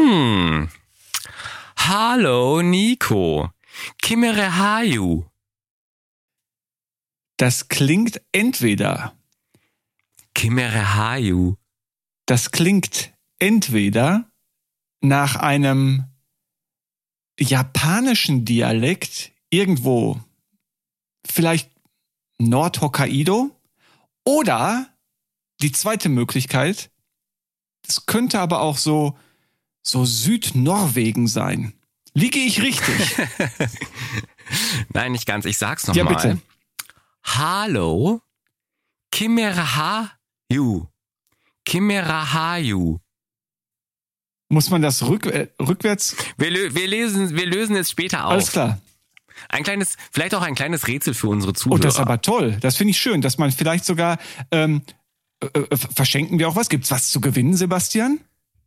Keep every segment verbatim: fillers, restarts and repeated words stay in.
Hm. Hallo, Nico. Kimere Haju. Das klingt entweder. Kimere Haju. Das klingt entweder nach einem japanischen Dialekt irgendwo, vielleicht Nord-Hokkaido, oder die zweite Möglichkeit, es könnte aber auch so, so Südnorwegen sein. Liege ich richtig? Nein, nicht ganz. Ich sag's Ja, nochmal. bitte. Hallo, Kimere Haju. Kimere Haju. Muss man das rück, äh, rückwärts? Wir, lö- wir, lesen, wir lösen es später auf. Alles klar. Ein kleines, vielleicht auch ein kleines Rätsel für unsere Zuhörer. Oh, das ist aber toll. Das finde ich schön, dass man vielleicht sogar, ähm, äh, äh, verschenken wir auch was? Gibt's was zu gewinnen, Sebastian?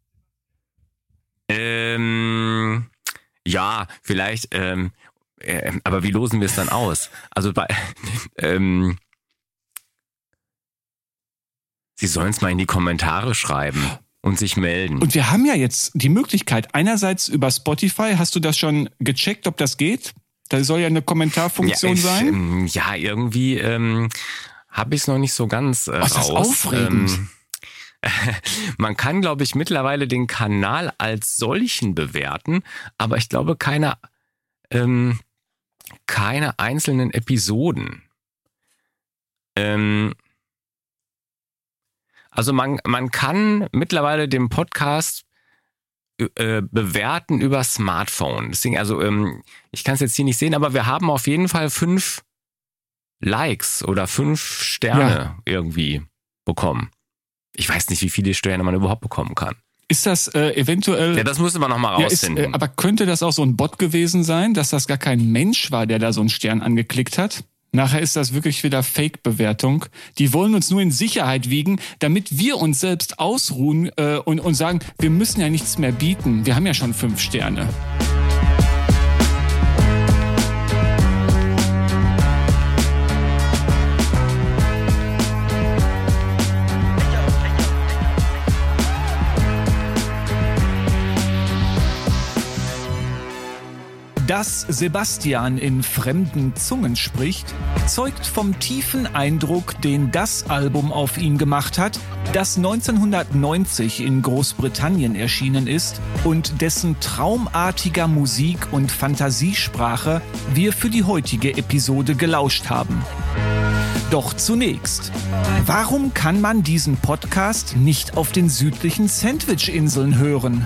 Ähm, ja, vielleicht, ähm, äh, aber wie losen wir es dann aus? Also bei, ähm, Sie sollen es mal in die Kommentare schreiben und sich melden. Und wir haben ja jetzt die Möglichkeit, einerseits über Spotify, hast du das schon gecheckt, ob das geht? Da soll ja eine Kommentarfunktion ja, ich, sein. Ähm, ja, irgendwie ähm, habe ich es noch nicht so ganz äh, Oh, ist das raus. aufregend. Ähm, man kann, glaube ich, mittlerweile den Kanal als solchen bewerten, aber ich glaube keine, ähm, keine einzelnen Episoden. Ähm, also man, man kann mittlerweile den Podcast äh, bewerten über Smartphone. Deswegen, also ähm, ich kann es jetzt hier nicht sehen, aber wir haben auf jeden Fall fünf Likes oder fünf Sterne Ja. irgendwie bekommen. Ich weiß nicht, wie viele Sterne man überhaupt bekommen kann. Ist das äh, eventuell... Ja, das müsste man nochmal Ja, ist, rausfinden. äh, aber könnte das auch so ein Bot gewesen sein, dass das gar kein Mensch war, der da so einen Stern angeklickt hat? Nachher ist das wirklich wieder Fake-Bewertung. Die wollen uns nur in Sicherheit wiegen, damit wir uns selbst ausruhen äh, und, und sagen, wir müssen ja nichts mehr bieten. Wir haben ja schon fünf Sterne. Dass Sebastian in fremden Zungen spricht, zeugt vom tiefen Eindruck, den das Album auf ihn gemacht hat, das neunzehnhundertneunzig in Großbritannien erschienen ist und dessen traumartiger Musik und Fantasiesprache wir für die heutige Episode gelauscht haben. Doch zunächst, warum kann man diesen Podcast nicht auf den südlichen Sandwich-Inseln hören?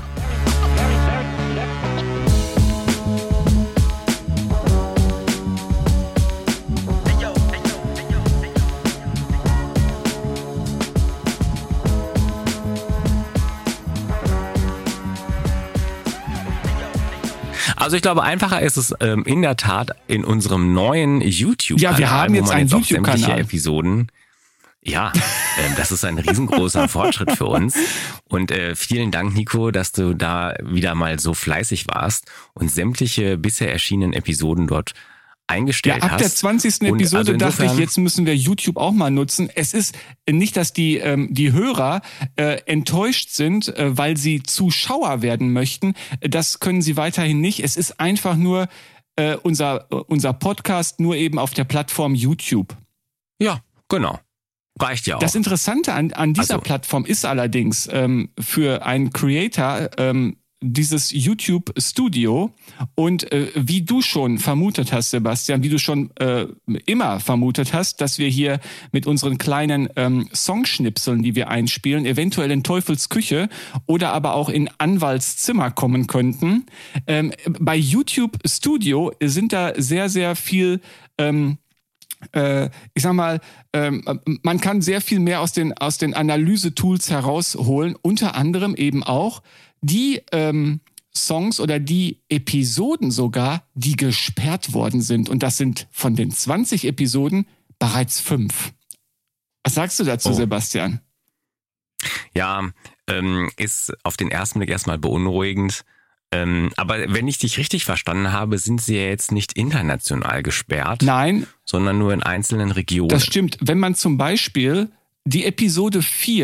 Also ich glaube, einfacher ist es ähm, in der Tat in unserem neuen YouTube-Kanal. Ja, wir haben jetzt wo man einen jetzt auch sämtliche YouTube-Kanal. Episoden. Ja, ähm, das ist ein riesengroßer Fortschritt für uns. Und äh, vielen Dank, Nico, dass du da wieder mal so fleißig warst und sämtliche bisher erschienenen Episoden dort eingestellt Ja, ab hast. der zwanzigsten Und Episode also dachte ich, insofern- jetzt müssen wir YouTube auch mal nutzen. Es ist nicht, dass die ähm, die Hörer äh, enttäuscht sind, äh, weil sie Zuschauer werden möchten. Das können sie weiterhin nicht. Es ist einfach nur äh, unser unser Podcast, nur eben auf der Plattform YouTube. Ja, genau. Reicht ja auch. Das Interessante an, an dieser Also- Plattform ist allerdings ähm, für einen Creator ähm, dieses YouTube-Studio und äh, wie du schon vermutet hast, Sebastian, wie du schon äh, immer vermutet hast, dass wir hier mit unseren kleinen ähm, Songschnipseln, die wir einspielen, eventuell in Teufels Küche oder aber auch in Anwalts Zimmer kommen könnten. Ähm, bei YouTube Studio sind da sehr, sehr viel... Ähm, Äh, ich sag mal, ähm, man kann sehr viel mehr aus den aus den Analyse-Tools herausholen, unter anderem eben auch die ähm, Songs oder die Episoden sogar, die gesperrt worden sind. Und das sind von den zwanzig Episoden bereits fünf. Was sagst du dazu, Oh. Sebastian? Ja, ähm, ist auf den ersten Blick erstmal beunruhigend. Ähm, aber wenn ich dich richtig verstanden habe, sind sie ja jetzt nicht international gesperrt, Nein, sondern nur in einzelnen Regionen. das stimmt. Wenn man zum Beispiel die Episode vier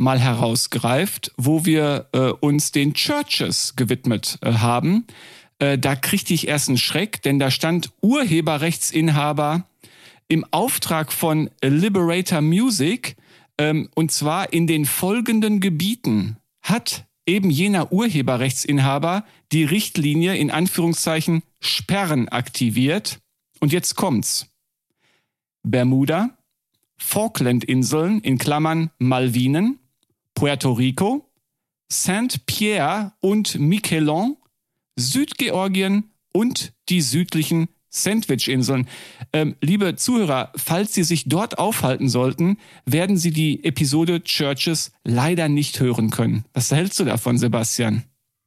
mal herausgreift, wo wir äh, uns den Churches gewidmet äh, haben. Äh, da kriegte ich erst einen Schreck, denn da stand Urheberrechtsinhaber im Auftrag von Liberator Music, ähm, und zwar in den folgenden Gebieten hat eben jener Urheberrechtsinhaber die Richtlinie in Anführungszeichen Sperren aktiviert. Und jetzt kommt's. Bermuda, Falklandinseln in Klammern Malvinen, Puerto Rico, Saint-Pierre und Miquelon, Südgeorgien und die südlichen Sandwich-Inseln. Ähm, liebe Zuhörer, falls Sie sich dort aufhalten sollten, werden Sie die Episode Churches leider nicht hören können. Was hältst du davon, Sebastian?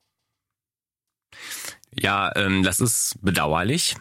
Ja, ähm, das ist bedauerlich.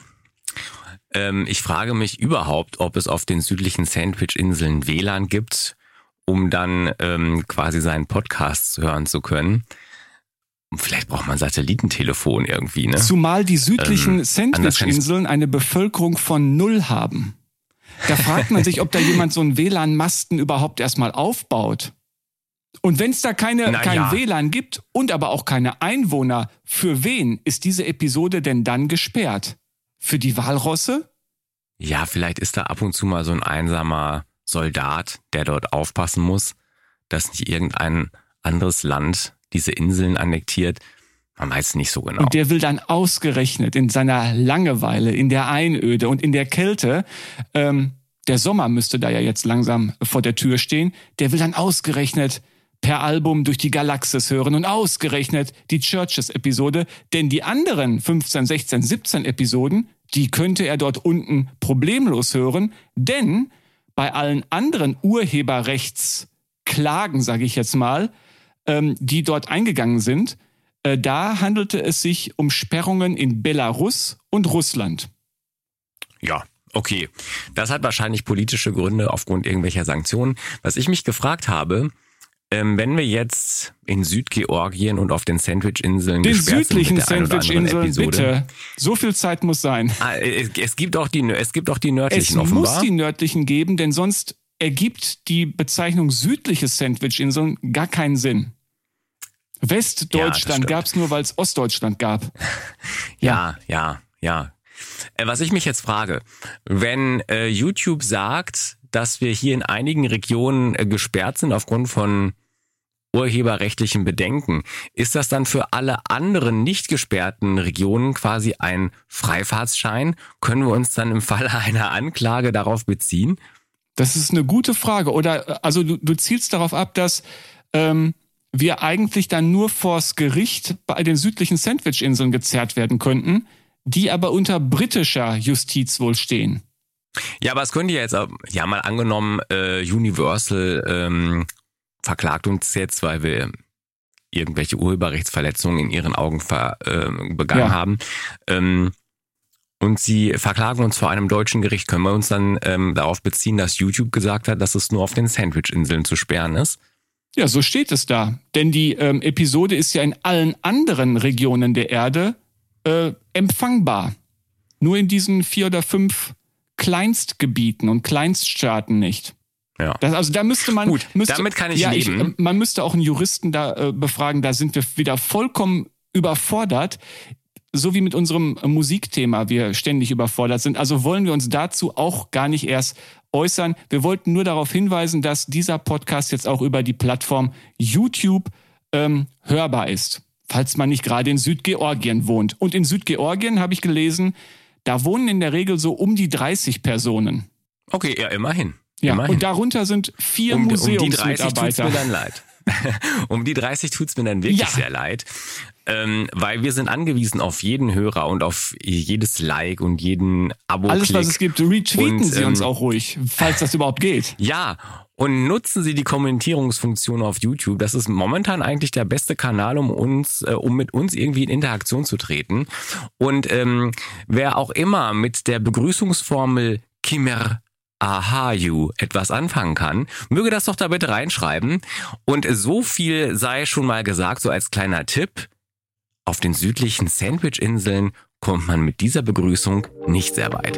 Ähm, ich frage mich überhaupt, ob es auf den südlichen Sandwich-Inseln W L A N gibt, um dann ähm, quasi seinen Podcast hören zu können. Vielleicht braucht man ein Satellitentelefon irgendwie, ne? Zumal die südlichen ähm, Sandwich-Inseln eine Bevölkerung von null haben. Da fragt man sich, ob da jemand so einen W L A N-Masten überhaupt erstmal aufbaut. Und wenn es da keine, Na kein ja. W L A N gibt und aber auch keine Einwohner, für wen ist diese Episode denn dann gesperrt? Für die Walrosse? Ja, vielleicht ist da ab und zu mal so ein einsamer Soldat, der dort aufpassen muss, dass nicht irgendein anderes Land diese Inseln annektiert. Man weiß es nicht so genau. Und der will dann ausgerechnet in seiner Langeweile, in der Einöde und in der Kälte, ähm, der Sommer müsste da ja jetzt langsam vor der Tür stehen, der will dann ausgerechnet per Album durch die Galaxis hören und ausgerechnet die Churches-Episode, denn die anderen fünfzehn, sechzehn, siebzehn Episoden, die könnte er dort unten problemlos hören, denn bei allen anderen Urheberrechtsklagen, sage ich jetzt mal, ähm, die dort eingegangen sind, äh, da handelte es sich um Sperrungen in Belarus und Russland. Ja, okay. Das hat wahrscheinlich politische Gründe aufgrund irgendwelcher Sanktionen. Was ich mich gefragt habe, ähm, wenn wir jetzt in Südgeorgien und auf den Sandwich-Inseln Den gesperrt südlichen sind mit der ein oder anderen Sandwich-Inseln, Episode, bitte. So viel Zeit muss sein. Ah, es, es gibt auch die, es gibt auch die nördlichen Es offenbar. muss die nördlichen geben, denn sonst ergibt die Bezeichnung südliche Sandwich-Inseln gar keinen Sinn. Westdeutschland Ja, gab es nur, weil es Ostdeutschland gab. Ja, ja, ja. Äh, was ich mich jetzt frage, wenn äh, YouTube sagt, dass wir hier in einigen Regionen äh, gesperrt sind aufgrund von urheberrechtlichen Bedenken, ist das dann für alle anderen nicht gesperrten Regionen quasi ein Freifahrtsschein? Können wir uns dann im Falle einer Anklage darauf beziehen? Das ist eine gute Frage. Oder also du, du zielst darauf ab, dass ähm, wir eigentlich dann nur vors Gericht bei den südlichen Sandwich-Inseln gezerrt werden könnten, die aber unter britischer Justiz wohl stehen. Ja, aber es könnte ja jetzt, auch, ja mal angenommen, äh, Universal ähm, verklagt uns jetzt, weil wir irgendwelche Urheberrechtsverletzungen in ihren Augen ver, äh, begangen Ja. haben. Ähm, und sie verklagen uns vor einem deutschen Gericht. Können wir uns dann ähm, darauf beziehen, dass YouTube gesagt hat, dass es nur auf den Sandwich-Inseln zu sperren ist? Ja, so steht es da. Denn die ähm, Episode ist ja in allen anderen Regionen der Erde äh, empfangbar. Nur in diesen vier oder fünf Kleinstgebieten und Kleinststaaten nicht. Ja. Das, also da müsste man... Gut, müsste, damit kann ich ja, leben. Ich, man müsste auch einen Juristen da äh, befragen, da sind wir wieder vollkommen überfordert, so wie mit unserem Musikthema wir ständig überfordert sind. Also wollen wir uns dazu auch gar nicht erst äußern. Wir wollten nur darauf hinweisen, dass dieser Podcast jetzt auch über die Plattform YouTube ähm, hörbar ist, falls man nicht gerade in Südgeorgien wohnt. Und in Südgeorgien, habe ich gelesen, da wohnen in der Regel so um die dreißig Personen. Okay, ja, immerhin. Ja, immerhin. und darunter sind vier um, um die dreißig tut's Museumsmitarbeiter. mir dann leid. um die dreißig tut's mir dann wirklich Ja. sehr leid. Ähm, weil wir sind angewiesen auf jeden Hörer und auf jedes Like und jeden Abo-Klick. Alles, was es gibt, retweeten Und, Sie uns ähm, auch ruhig, falls das überhaupt geht. Ja, und nutzen Sie die Kommentierungsfunktion auf YouTube. Das ist momentan eigentlich der beste Kanal, um uns, äh, um mit uns irgendwie in Interaktion zu treten. Und ähm, wer auch immer mit der Begrüßungsformel Kimer Ahaju etwas anfangen kann, möge das doch da bitte reinschreiben. Und so viel sei schon mal gesagt, so als kleiner Tipp. Auf den südlichen Sandwich-Inseln kommt man mit dieser Begrüßung nicht sehr weit.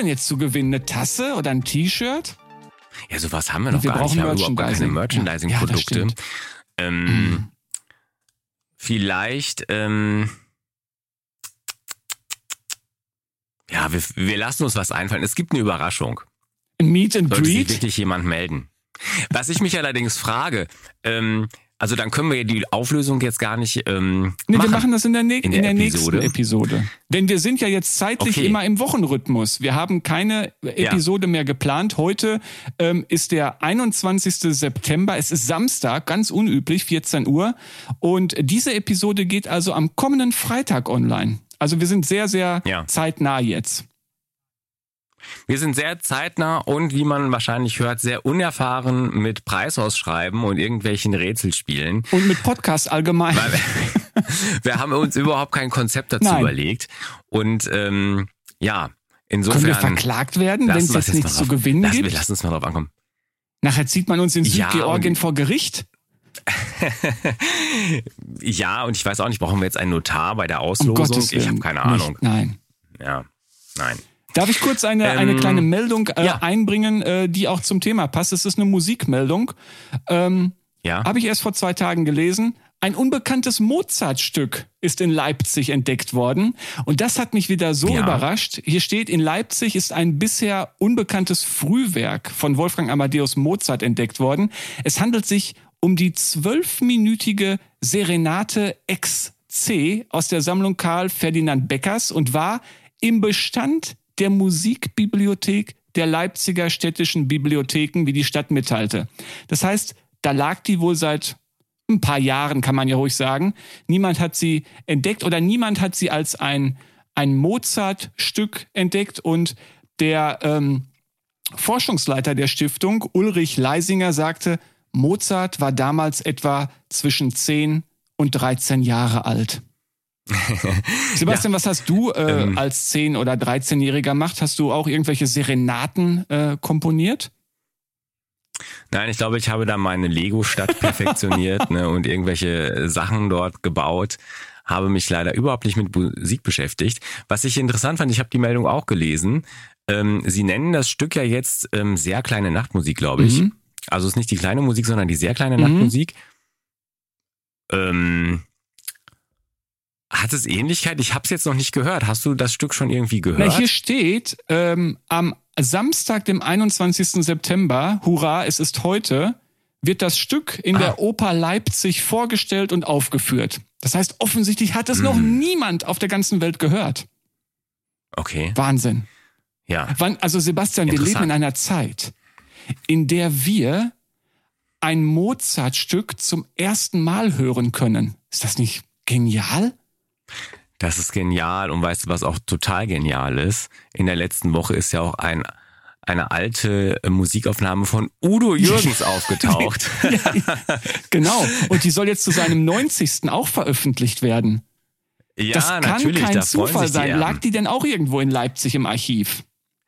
denn jetzt zu gewinnen? Eine Tasse oder ein T-Shirt? Ja, sowas haben wir noch Wir gar nicht. Wir brauchen haben überhaupt gar keine Merchandising. Merchandising-Produkte. Ja, ja, ähm, Mhm. Vielleicht, ähm, ja, wir, wir lassen uns was einfallen. Es gibt eine Überraschung. Ein Meet and Sollte sich Greet? wirklich jemand melden. Was ich mich allerdings frage, ähm, also dann können wir ja die Auflösung jetzt gar nicht ähm, Nee, machen. wir machen das in der, ne- In in der der Episode? nächsten Episode. Denn wir sind ja jetzt zeitlich Okay. immer im Wochenrhythmus. Wir haben keine Episode mehr geplant. Heute ähm, ist der einundzwanzigsten September. Es ist Samstag, ganz unüblich, vierzehn Uhr. Und diese Episode geht also am kommenden Freitag online. Also wir sind sehr, sehr Ja. zeitnah jetzt. Wir sind sehr zeitnah und, wie man wahrscheinlich hört, sehr unerfahren mit Preisausschreiben und irgendwelchen Rätselspielen. Und mit Podcast allgemein. Weil wir, wir haben uns überhaupt kein Konzept dazu Nein. überlegt. Und ähm, ja, insofern... Können wir verklagt werden, wenn lassen es wir jetzt mal nichts zu drauf- gewinnen lassen, gibt? Wir lassen uns mal drauf ankommen. Nachher zieht man uns in Ja, Südgeorgien und- vor Gericht. Ja, und ich weiß auch nicht, brauchen wir jetzt einen Notar bei der Um Auslosung? Gottes Willen. Ich habe keine nicht. Ahnung. Nein. Ja, nein. Darf ich kurz eine, Ähm, eine kleine Meldung äh, ja. einbringen, äh, die auch zum Thema passt? Es ist eine Musikmeldung. Ähm, Ja, Habe ich erst vor zwei Tagen gelesen. Ein unbekanntes Mozart-Stück ist in Leipzig entdeckt worden. Und das hat mich wieder so Ja. überrascht. Hier steht, in Leipzig ist ein bisher unbekanntes Frühwerk von Wolfgang Amadeus Mozart entdeckt worden. Es handelt sich um die zwölfminütige Serenate Ex C aus der Sammlung Karl Ferdinand Beckers und war im Bestand der Musikbibliothek der Leipziger städtischen Bibliotheken, wie die Stadt mitteilte. Das heißt, da lag die wohl seit ein paar Jahren, kann man ja ruhig sagen. Niemand hat sie entdeckt oder niemand hat sie als ein, ein Mozart-Stück entdeckt. Und der ähm, Forschungsleiter der Stiftung, Ulrich Leisinger, sagte, Mozart war damals etwa zwischen zehn und dreizehn Jahre alt. Sebastian, was hast du äh, Ähm. als zehn- oder dreizehnjähriger gemacht? Hast du auch irgendwelche Serenaten äh, komponiert? nein, ich glaube, ich habe da meine Lego-Stadt perfektioniert ne, und irgendwelche Sachen dort gebaut. Habe mich leider überhaupt nicht mit Musik beschäftigt. Was ich interessant fand, ich habe die Meldung auch gelesen. Ähm, sie nennen das Stück ja jetzt ähm, sehr kleine Nachtmusik, glaube ich. Mhm. Also es ist nicht die kleine Musik, sondern die sehr kleine Mhm. Nachtmusik. Ähm, hat es Ähnlichkeit? Ich habe es jetzt noch nicht gehört. Hast du das Stück schon irgendwie gehört? Na, hier steht, ähm, am Samstag, dem einundzwanzigsten September, hurra, es ist heute, wird das Stück in Ah. der Oper Leipzig vorgestellt und aufgeführt. Das heißt, offensichtlich hat es noch Mhm. niemand auf der ganzen Welt gehört. Okay, Wahnsinn. ja. Wann, also Sebastian, wir Interessant. leben in einer Zeit, in der wir ein Mozart-Stück zum ersten Mal hören können. Ist das nicht genial? Das ist genial. Und weißt du, was auch total genial ist? In der letzten Woche ist ja auch ein, eine alte äh, Musikaufnahme von Udo Jürgens aufgetaucht. Ja, genau. Und die soll jetzt zu seinem neunzigsten auch veröffentlicht werden. Ja, Das kann natürlich. kein da freuen Zufall sich die sein. Erben. Lag die denn auch irgendwo in Leipzig im Archiv?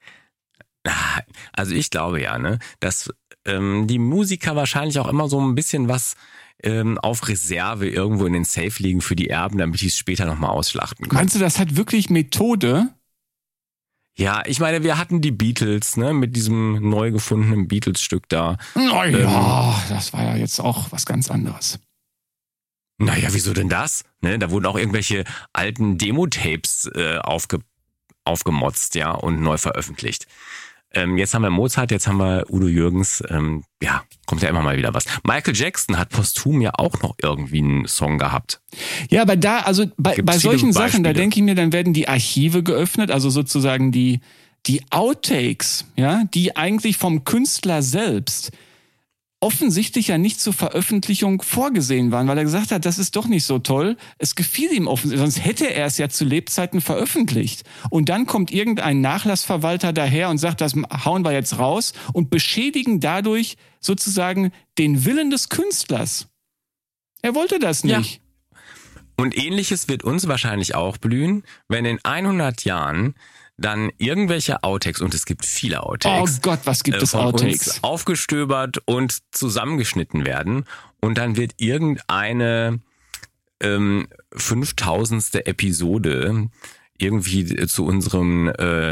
Also ich glaube ja, ne, dass ähm, die Musiker wahrscheinlich auch immer so ein bisschen was ähm, auf Reserve irgendwo in den Safe liegen für die Erben, damit die es später nochmal ausschlachten können. Meinst du, das hat wirklich Methode? Ja, ich meine, wir hatten die Beatles, ne, mit diesem neu gefundenen Beatles-Stück da. Naja, das war ja jetzt auch was ganz anderes. Naja, wieso denn das? Ne, da wurden auch irgendwelche alten Demo-Tapes äh, aufge, aufgemotzt, ja, und neu veröffentlicht. Ähm, jetzt haben wir Mozart, jetzt haben wir Udo Jürgens. Ähm, ja, kommt ja immer mal wieder was. Michael Jackson hat posthum ja auch noch irgendwie einen Song gehabt. Ja, aber da, also bei, Gibt's bei viele solchen Sachen, da Beispiele. denke ich mir, dann werden die Archive geöffnet, also sozusagen die, die Outtakes, ja, die eigentlich vom Künstler selbst offensichtlich ja nicht zur Veröffentlichung vorgesehen waren, weil er gesagt hat, das ist doch nicht so toll. Es gefiel ihm offensichtlich, sonst hätte er es ja zu Lebzeiten veröffentlicht. Und dann kommt irgendein Nachlassverwalter daher und sagt, das hauen wir jetzt raus und beschädigen dadurch sozusagen den Willen des Künstlers. Er wollte das Ja. nicht. Und ähnliches wird uns wahrscheinlich auch blühen, wenn in hundert Jahren dann irgendwelche Outtakes, und es gibt viele Oh Outtakes, Gott, was gibt äh, es von Outtakes? uns aufgestöbert und zusammengeschnitten werden. Und dann wird irgendeine ähm, fünftausendste Episode irgendwie zu unserem äh,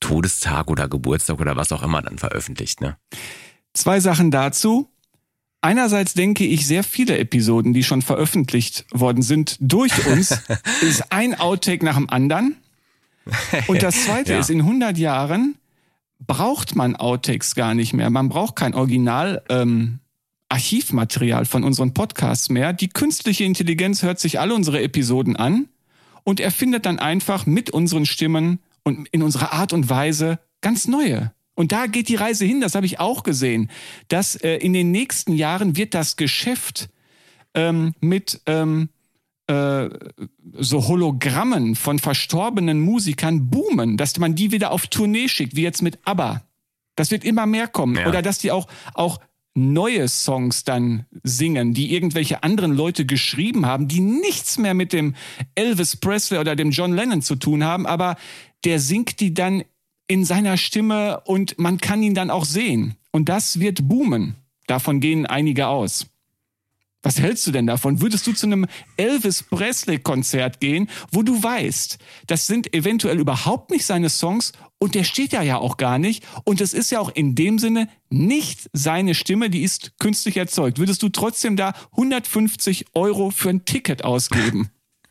Todestag oder Geburtstag oder was auch immer dann veröffentlicht, ne? Zwei Sachen dazu. Einerseits denke ich, sehr viele Episoden, die schon veröffentlicht worden sind durch uns, ist ein Outtake nach dem anderen. Und das Zweite Ja. ist, in hundert Jahren braucht man Outtakes gar nicht mehr. Man braucht kein Original ähm, Archivmaterial von unseren Podcasts mehr. Die künstliche Intelligenz hört sich alle unsere Episoden an und erfindet dann einfach mit unseren Stimmen und in unserer Art und Weise ganz neue. Und da geht die Reise hin, das habe ich auch gesehen, dass äh, in den nächsten Jahren wird das Geschäft ähm, mit ähm, äh, so Hologrammen von verstorbenen Musikern boomen, dass man die wieder auf Tournee schickt, wie jetzt mit ABBA. Das wird immer mehr kommen. Ja. Oder dass die auch, auch neue Songs dann singen, die irgendwelche anderen Leute geschrieben haben, die nichts mehr mit dem Elvis Presley oder dem John Lennon zu tun haben, aber der singt die dann in seiner Stimme und man kann ihn dann auch sehen. Und das wird boomen. Davon gehen einige aus. Was hältst du denn davon? Würdest du zu einem Elvis Presley-Konzert gehen, wo du weißt, das sind eventuell überhaupt nicht seine Songs und der steht da ja auch gar nicht und es ist ja auch in dem Sinne nicht seine Stimme, die ist künstlich erzeugt. Würdest du trotzdem da hundertfünfzig Euro für ein Ticket ausgeben?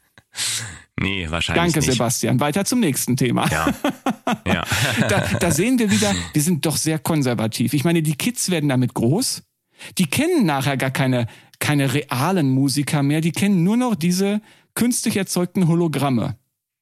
Nee, wahrscheinlich Danke, nicht. Sebastian. Weiter zum nächsten Thema. Ja. Ja. Da, da sehen wir wieder, wir sind doch sehr konservativ. Ich meine, die Kids werden damit groß. Die kennen nachher gar keine, keine realen Musiker mehr. Die kennen nur noch diese künstlich erzeugten Hologramme.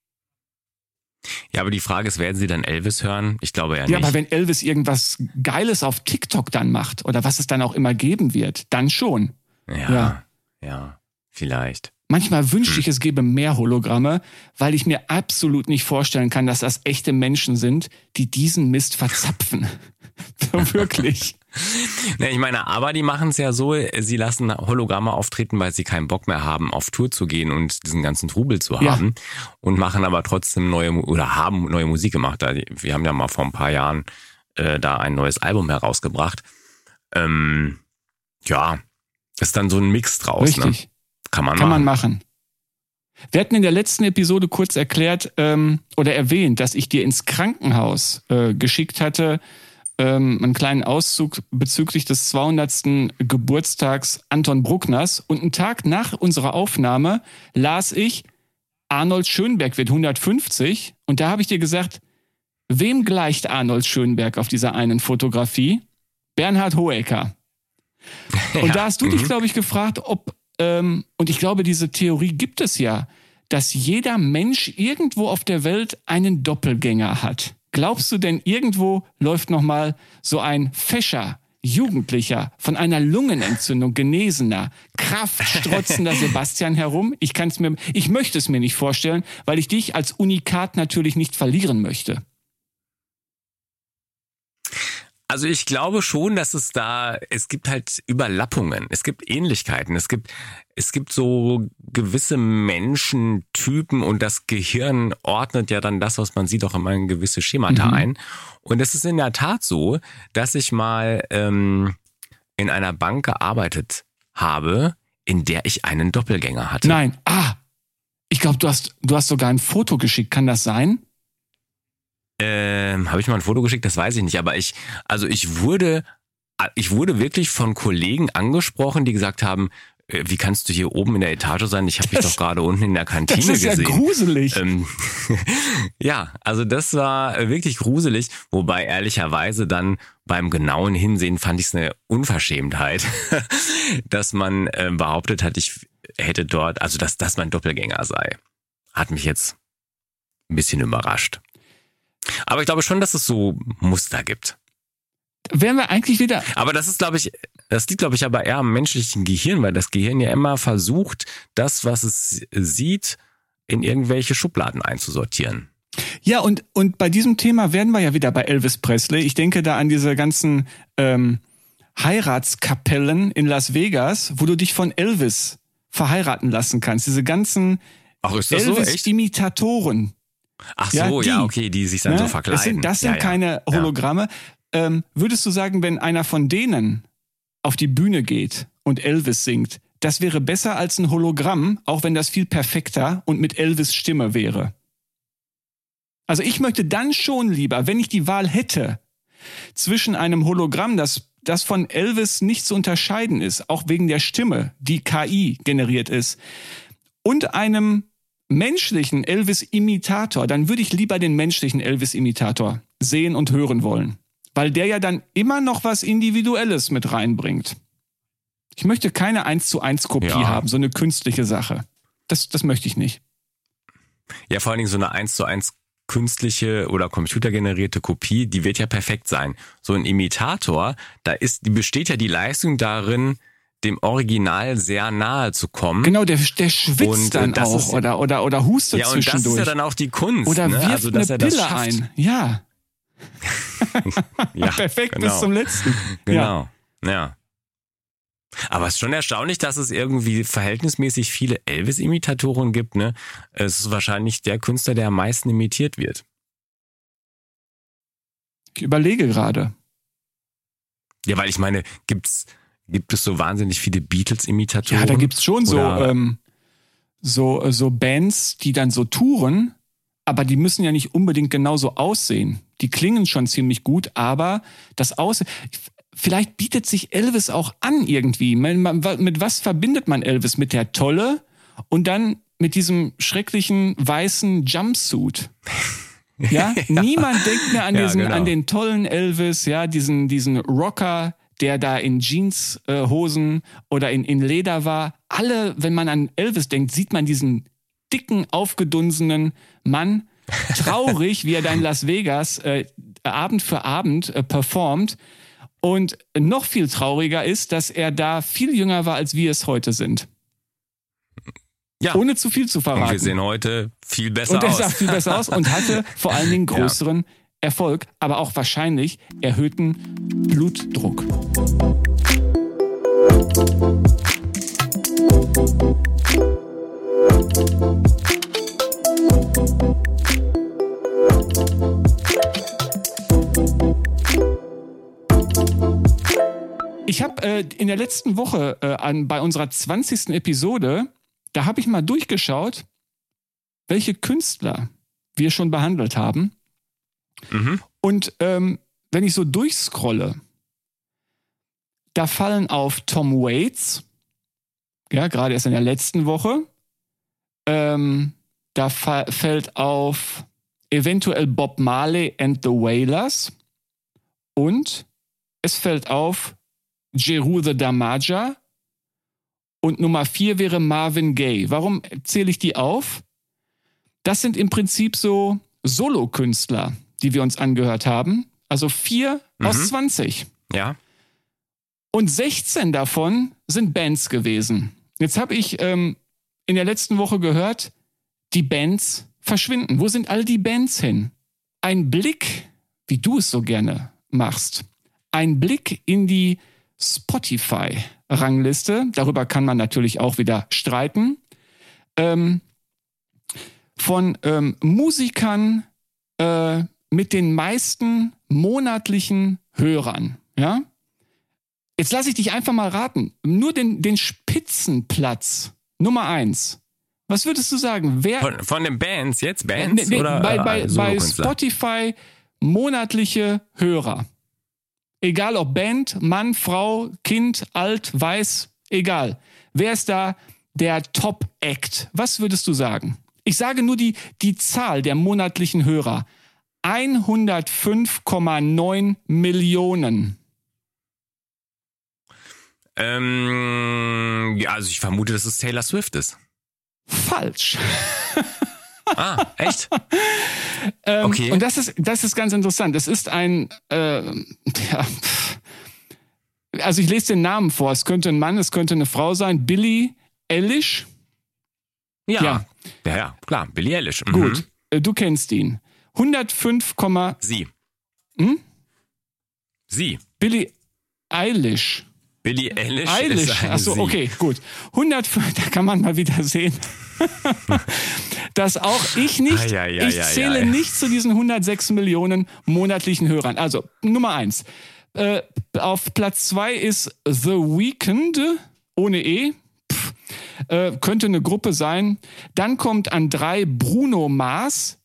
Ja, aber die Frage ist, werden sie dann Elvis hören? Ich glaube ja nicht. Ja, aber wenn Elvis irgendwas Geiles auf TikTok dann macht oder was es dann auch immer geben wird, dann schon. Ja, Ja. ja, vielleicht. Manchmal wünschte ich, es gäbe mehr Hologramme, weil ich mir absolut nicht vorstellen kann, dass das echte Menschen sind, die diesen Mist verzapfen. So wirklich. Ne, ich meine, aber die machen es ja so, sie lassen Hologramme auftreten, weil sie keinen Bock mehr haben, auf Tour zu gehen und diesen ganzen Trubel zu Ja. haben und machen aber trotzdem neue, Mu- oder haben neue Musik gemacht. Da- Wir haben ja mal vor ein paar Jahren äh, da ein neues Album herausgebracht. Ähm, ja, ist dann so ein Mix draus. Ne? Richtig. Kann man Kann machen. man machen. Wir hatten in der letzten Episode kurz erklärt ähm, oder erwähnt, dass ich dir ins Krankenhaus äh, geschickt hatte, ähm, einen kleinen Auszug bezüglich des zweihundertsten Geburtstags Anton Bruckners. Und einen Tag nach unserer Aufnahme las ich, Arnold Schönberg wird hundertfünfzig. Und da habe ich dir gesagt, wem gleicht Arnold Schönberg auf dieser einen Fotografie? Bernhard Hoëcker. Und Ja. da hast du dich, Mhm. glaube ich, gefragt, ob, ähm, und ich glaube, diese Theorie gibt es ja, dass jeder Mensch irgendwo auf der Welt einen Doppelgänger hat. Glaubst du denn, irgendwo läuft nochmal so ein fescher, jugendlicher, von einer Lungenentzündung genesener, kraftstrotzender Sebastian herum? Ich kann's mir, ich möchte es mir nicht vorstellen, weil ich dich als Unikat natürlich nicht verlieren möchte. Also ich glaube schon, dass es da, es gibt halt Überlappungen, es gibt Ähnlichkeiten, es gibt, es gibt so gewisse Menschentypen und das Gehirn ordnet ja dann das, was man sieht, auch immer in gewisse Schemata Mhm. ein. Und es ist in der Tat so, dass ich mal ähm, in einer Bank gearbeitet habe, in der ich einen Doppelgänger hatte. Nein, ah, ich glaube, du hast, du hast sogar ein Foto geschickt, kann das sein? Ähm, habe ich mal ein Foto geschickt? Das weiß ich nicht. Aber ich, also ich wurde, ich wurde wirklich von Kollegen angesprochen, die gesagt haben, äh, wie kannst du hier oben in der Etage sein? Ich habe dich Das- doch gerade unten in der Kantine Das ist ja gesehen. gruselig. Ähm, ja, also das war äh, wirklich gruselig, wobei ehrlicherweise dann beim genauen Hinsehen fand ich es eine Unverschämtheit, dass man äh, behauptet hat, ich hätte dort, also dass das mein Doppelgänger sei. Hat mich jetzt ein bisschen überrascht. Aber ich glaube schon, dass es so Muster gibt. Wären wir eigentlich wieder, Aber das ist, glaube ich, das liegt, glaube ich, aber eher am menschlichen Gehirn, weil das Gehirn ja immer versucht, das, was es sieht, in irgendwelche Schubladen einzusortieren. ja, und, und bei diesem Thema werden wir ja wieder bei Elvis Presley. Ich denke da an diese ganzen ähm, Heiratskapellen in Las Vegas, wo du dich von Elvis verheiraten lassen kannst. Diese ganzen Ach, ist das so? Echt? Elvis-Imitatoren. Ach Ja, so, die. ja, okay, die sich dann Ne? so verkleiden. Das sind, das sind ja, ja. keine Hologramme. Ähm, würdest du sagen, wenn einer von denen auf die Bühne geht und Elvis singt, das wäre besser als ein Hologramm, auch wenn das viel perfekter und mit Elvis Stimme wäre? Also ich möchte dann schon lieber, wenn ich die Wahl hätte, zwischen einem Hologramm, das, das von Elvis nicht zu unterscheiden ist, auch wegen der Stimme, die K I generiert ist, und einem menschlichen Elvis-Imitator, dann würde ich lieber den menschlichen Elvis-Imitator sehen und hören wollen. Weil der ja dann immer noch was Individuelles mit reinbringt. Ich möchte keine eins zu eins Kopie Ja. haben, so eine künstliche Sache. Das, das möchte ich nicht. Ja, vor allen Dingen so eine eins zu eins künstliche oder computergenerierte Kopie, die wird ja perfekt sein. So ein Imitator, da ist, die besteht ja die Leistung darin, dem Original sehr nahe zu kommen. Genau, der, der schwitzt Und, äh, dann das auch ist- oder, oder, oder hustet Ja, und das zwischendurch. ist ja dann auch die Kunst. oder ne? wirft also, dass eine er das Pille schafft. ein. Ja, Ja, perfekt genau. bis zum letzten. Ja. Genau, ja. Aber es ist schon erstaunlich, dass es irgendwie verhältnismäßig viele Elvis-Imitatoren gibt. Ne? Es ist wahrscheinlich der Künstler, der am meisten imitiert wird. Ich überlege gerade. Ja, weil ich meine, gibt's, gibt es so wahnsinnig viele Beatles-Imitatoren? Ja, da gibt's schon so, Oder- ähm, so, so Bands, die dann so touren, aber die müssen ja nicht unbedingt genauso aussehen. Die klingen schon ziemlich gut, aber das Aussehen... Vielleicht bietet sich Elvis auch an irgendwie. Man- man- Mit was verbindet man Elvis? Mit der Tolle und dann mit diesem schrecklichen weißen Jumpsuit. Ja, niemand denkt mehr an Ja, diesen, genau. an den tollen Elvis, ja, diesen, diesen Rocker, der da in Jeanshosen äh, Hosen oder in, in Leder war. Alle, wenn man an Elvis denkt, sieht man diesen dicken, aufgedunsenen Mann, traurig, wie er da in Las Vegas äh, Abend für Abend äh, performt. Und noch viel trauriger ist, dass er da viel jünger war, als wir es heute sind. Ja. Ohne zu viel zu Und verraten. wir sehen heute viel besser Und er aus. sah viel besser aus und hatte vor allen Dingen größeren Erfolg, aber auch wahrscheinlich erhöhten Blutdruck. Ich habe äh, in der letzten Woche äh, an, bei unserer zwanzigsten Episode, da habe ich mal durchgeschaut, welche Künstler wir schon behandelt haben. Mhm. Und ähm, wenn ich so durchscrolle, da fallen auf Tom Waits, ja, gerade erst in der letzten Woche, ähm, da fa- fällt auf eventuell Bob Marley and the Wailers und es fällt auf Jeru the Damaja und Nummer vier wäre Marvin Gaye. Warum zähle ich die auf? Das sind im Prinzip so Solokünstler, die wir uns angehört haben. Also vier Mhm. aus zwanzig. Ja. Und sechzehn davon sind Bands gewesen. Jetzt habe ich ähm, in der letzten Woche gehört, die Bands verschwinden. Wo sind all die Bands hin? Ein Blick, wie du es so gerne machst, ein Blick in die Spotify-Rangliste, darüber kann man natürlich auch wieder streiten, ähm, von ähm, Musikern äh, mit den meisten monatlichen Hörern. Ja? Jetzt lasse ich dich einfach mal raten. Nur den, den Spitzenplatz, Nummer eins. Was würdest du sagen? Wer Von, von den Bands jetzt? äh, Bands nee, oder bei, äh, bei, bei Solokünstler? Spotify monatliche Hörer? Egal ob Band, Mann, Frau, Kind, alt, weiß, egal. Wer ist da der Top-Act? Was würdest du sagen? Ich sage nur die, die Zahl der monatlichen Hörer. hundertfünf Komma neun Millionen. Ähm, ja, also ich vermute, dass es Taylor Swift ist. Falsch. Ah, echt? Ähm, Okay. Und das ist, das ist ganz interessant. Es ist ein, äh, ja, pff. also ich lese den Namen vor. Es könnte ein Mann, es könnte eine Frau sein. Billie Eilish. Ja. Ja. Ja, ja, klar. Billie Eilish. Mhm. Gut, äh, du kennst ihn. hundertfünf, Sie. Hm? Sie. Billie Eilish. Billie Eilish, Eilish. ist eine Achso, Sie. okay, gut. hundert, da kann man mal wieder sehen, dass auch ich nicht, Ai, ai, ai, ich ai, zähle ai. nicht zu diesen hundertsechs Millionen monatlichen Hörern. Also, Nummer eins. Äh, auf Platz zwei ist The Weeknd, ohne E. Pff, äh, könnte eine Gruppe sein. Dann kommt an drei Bruno Mars,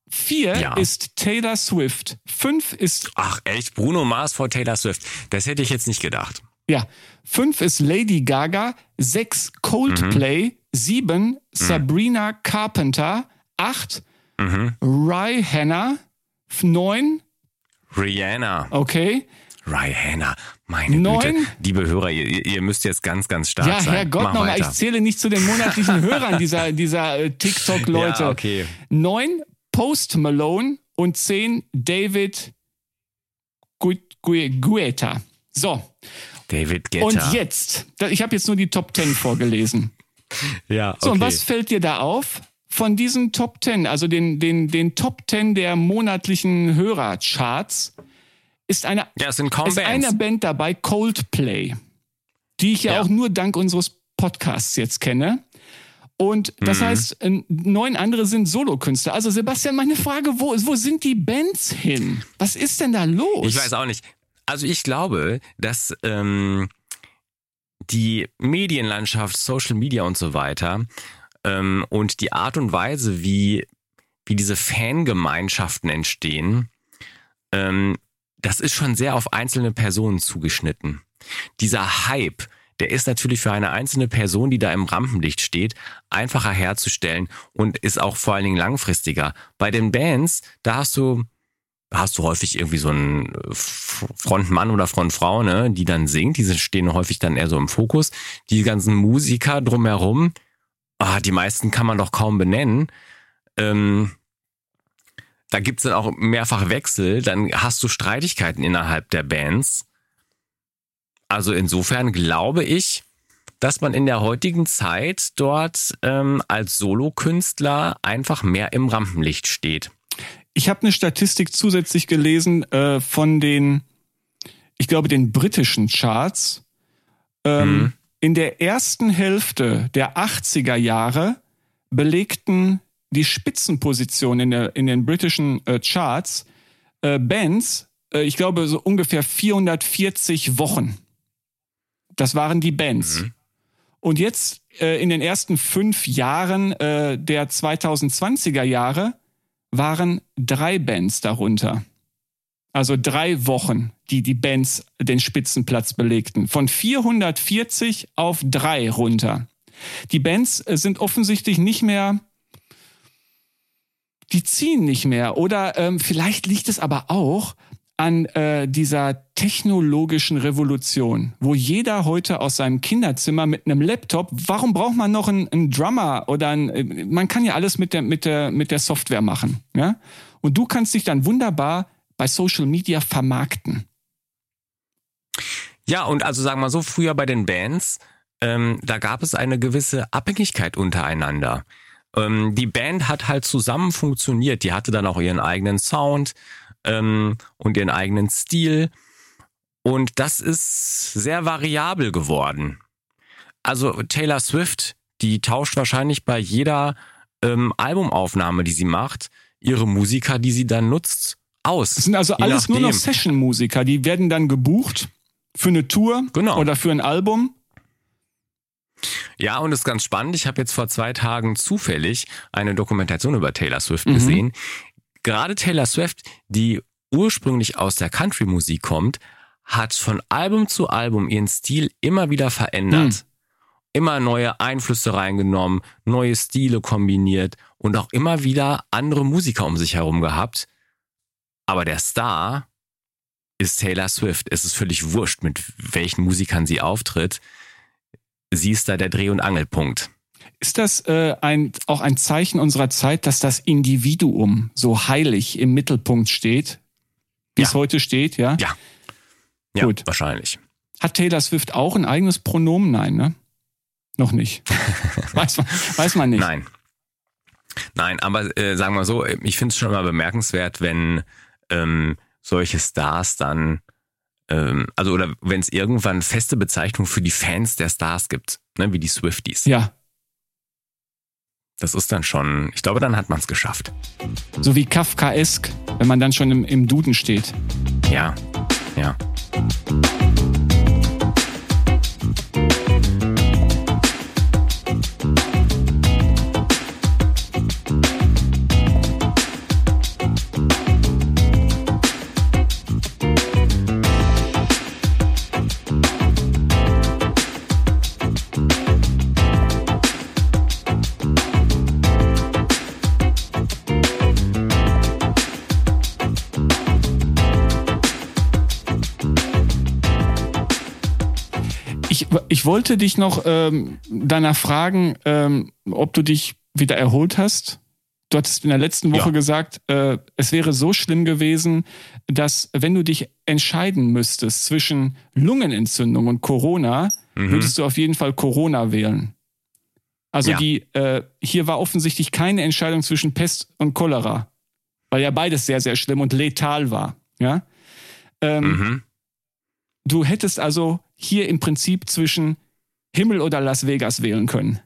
Vier Ja. ist Taylor Swift. Fünf ist, Ach echt, Bruno Mars vor Taylor Swift. Das hätte ich jetzt nicht gedacht. ja, fünf ist Lady Gaga. Sechs Coldplay. Mhm. Sieben Sabrina Carpenter. Acht Mhm. Rihanna. Neun, Rihanna. okay. Rihanna. Meine Neun. Güte. Liebe Hörer, ihr, ihr müsst jetzt ganz, ganz stark Ja, sein. Herrgott, Mach nochmal, ich weiter. zähle nicht zu den monatlichen Hörern dieser, dieser äh, TikTok-Leute. Ja, okay. Neun Post Malone und zehn David Gu- Gu- Guetta. So, David Guetta. und jetzt, da- ich habe jetzt nur die Top Ten vorgelesen. Ja, okay. So, und was fällt dir da auf? Von diesen Top Ten, also den, den, den Top Ten der monatlichen Hörercharts, ist eine, Ja, es sind kaum ist Bands. eine Band dabei, Coldplay, die ich ja, Ja. auch nur dank unseres Podcasts jetzt kenne. Und das Mhm. heißt, äh, neun andere sind Solokünstler. Also Sebastian, meine Frage, wo, wo sind die Bands hin? Was ist denn da los? Ich weiß auch nicht. Also ich glaube, dass ähm, die Medienlandschaft, Social Media und so weiter ähm, und die Art und Weise, wie, wie diese Fangemeinschaften entstehen, ähm, das ist schon sehr auf einzelne Personen zugeschnitten. Dieser Hype, der ist natürlich für eine einzelne Person, die da im Rampenlicht steht, einfacher herzustellen und ist auch vor allen Dingen langfristiger. Bei den Bands, da hast du Da hast du häufig irgendwie so einen Frontmann oder Frontfrau, ne, die dann singt. Diese stehen häufig dann eher so im Fokus. Die ganzen Musiker drumherum, ah, die meisten kann man doch kaum benennen. Ähm, da gibt's dann auch mehrfach Wechsel. Dann hast du Streitigkeiten innerhalb der Bands. Also insofern glaube ich, dass man in der heutigen Zeit dort ähm, als Solokünstler einfach mehr im Rampenlicht steht. Ich habe eine Statistik zusätzlich gelesen äh, von den, ich glaube, den britischen Charts. Ähm, Mhm. In der ersten Hälfte der achtziger Jahre belegten die Spitzenpositionen in, der, in den britischen äh, Charts äh, Bands, äh, ich glaube, so ungefähr vierhundertvierzig Wochen. Das waren die Bands. Mhm. Und jetzt äh, in den ersten fünf Jahren äh, der zweitausendzwanziger Jahre waren drei Bands darunter. Also drei Wochen, die die Bands den Spitzenplatz belegten. Von vierhundertvierzig auf drei runter. Die Bands äh, sind offensichtlich nicht mehr, die ziehen nicht mehr. Oder ähm, vielleicht liegt es aber auch an äh, dieser technologischen Revolution, wo jeder heute aus seinem Kinderzimmer mit einem Laptop, warum braucht man noch einen, einen Drummer oder ein, man kann ja alles mit der, mit der, mit der Software machen, ja? Und du kannst dich dann wunderbar bei Social Media vermarkten. Ja, und also sagen wir mal so, früher bei den Bands, ähm, da gab es eine gewisse Abhängigkeit untereinander. Ähm, die Band hat halt zusammen funktioniert, die hatte dann auch ihren eigenen Sound ähm, und ihren eigenen Stil. Und das ist sehr variabel geworden. Also Taylor Swift, die tauscht wahrscheinlich bei jeder ähm, Albumaufnahme, die sie macht, ihre Musiker, die sie dann nutzt, aus. Das sind also Je alles nur noch nachdem. Session-Musiker, die werden dann gebucht für eine Tour Genau. oder für ein Album. Ja, und das ist ganz spannend. Ich habe jetzt vor zwei Tagen zufällig eine Dokumentation über Taylor Swift Mhm. gesehen. Gerade Taylor Swift, die ursprünglich aus der Country-Musik kommt, hat von Album zu Album ihren Stil immer wieder verändert. Mhm. Immer neue Einflüsse reingenommen, neue Stile kombiniert und auch immer wieder andere Musiker um sich herum gehabt. Aber der Star ist Taylor Swift. Es ist völlig wurscht, mit welchen Musikern sie auftritt. Sie ist da der Dreh- und Angelpunkt. Ist das äh, ein, auch ein Zeichen unserer Zeit, dass das Individuum so heilig im Mittelpunkt steht, wie Ja. es heute steht, ja? Ja. Ja, Gut. wahrscheinlich. Hat Taylor Swift auch ein eigenes Pronomen? Nein, ne? Noch nicht. weiß, man, weiß man nicht. Nein. Nein, aber äh, sagen wir so, ich finde es schon immer bemerkenswert, wenn ähm, solche Stars dann, ähm, also oder wenn es irgendwann feste Bezeichnungen für die Fans der Stars gibt, ne, wie die Swifties. Ja, Das ist dann schon, ich glaube, dann hat man es geschafft. so wie Kafkaesk, wenn man dann schon im, im Duden steht. Ja, ja. wollte dich noch ähm, danach fragen, ähm, ob du dich wieder erholt hast. Du hattest in der letzten Woche ja. gesagt, äh, es wäre so schlimm gewesen, dass wenn du dich entscheiden müsstest zwischen Lungenentzündung und Corona, mhm. würdest du auf jeden Fall Corona wählen. Also ja. die äh, hier war offensichtlich keine Entscheidung zwischen Pest und Cholera, weil ja beides sehr, sehr schlimm und letal war. Ja. Ähm, mhm. Du hättest also hier im Prinzip zwischen Himmel oder Las Vegas wählen können.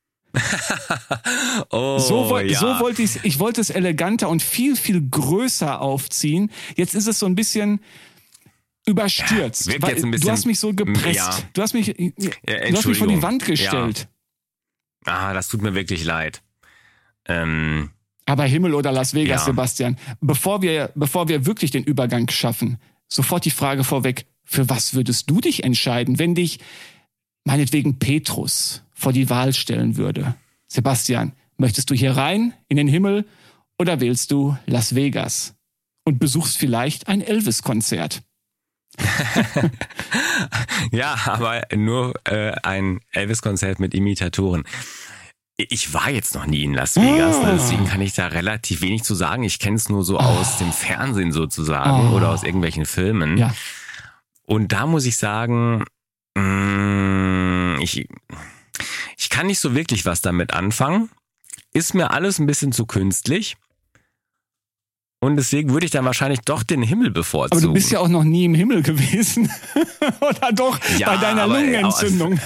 oh, so, wo, ja. so wollte ich ich wollte es eleganter und viel, viel größer aufziehen. Jetzt ist es so ein bisschen überstürzt. Ja, weil jetzt ein bisschen, du hast mich so gepresst. Ja. Du hast mich, ja, du hast mich vor die Wand gestellt. Ja. Ah, das tut mir wirklich leid. Ähm, Aber Himmel oder Las Vegas, ja. Sebastian. Bevor wir, bevor wir wirklich den Übergang schaffen, sofort die Frage vorweg, für was würdest du dich entscheiden, wenn dich meinetwegen Petrus vor die Wahl stellen würde? Sebastian, möchtest du hier rein in den Himmel oder wählst du Las Vegas und besuchst vielleicht ein Elvis-Konzert? ja, aber nur äh, ein Elvis-Konzert mit Imitatoren. Ich war jetzt noch nie in Las Vegas, oh. deswegen kann ich da relativ wenig zu sagen. Ich kenne es nur so oh. aus dem Fernsehen sozusagen oh. oder aus irgendwelchen Filmen. Ja. Und da muss ich sagen, mh, ich, ich kann nicht so wirklich was damit anfangen. Ist mir alles ein bisschen zu künstlich. Und deswegen würde ich dann wahrscheinlich doch den Himmel bevorzugen. Aber du bist ja auch noch nie im Himmel gewesen. Oder doch ja, bei deiner aber, Lungenentzündung.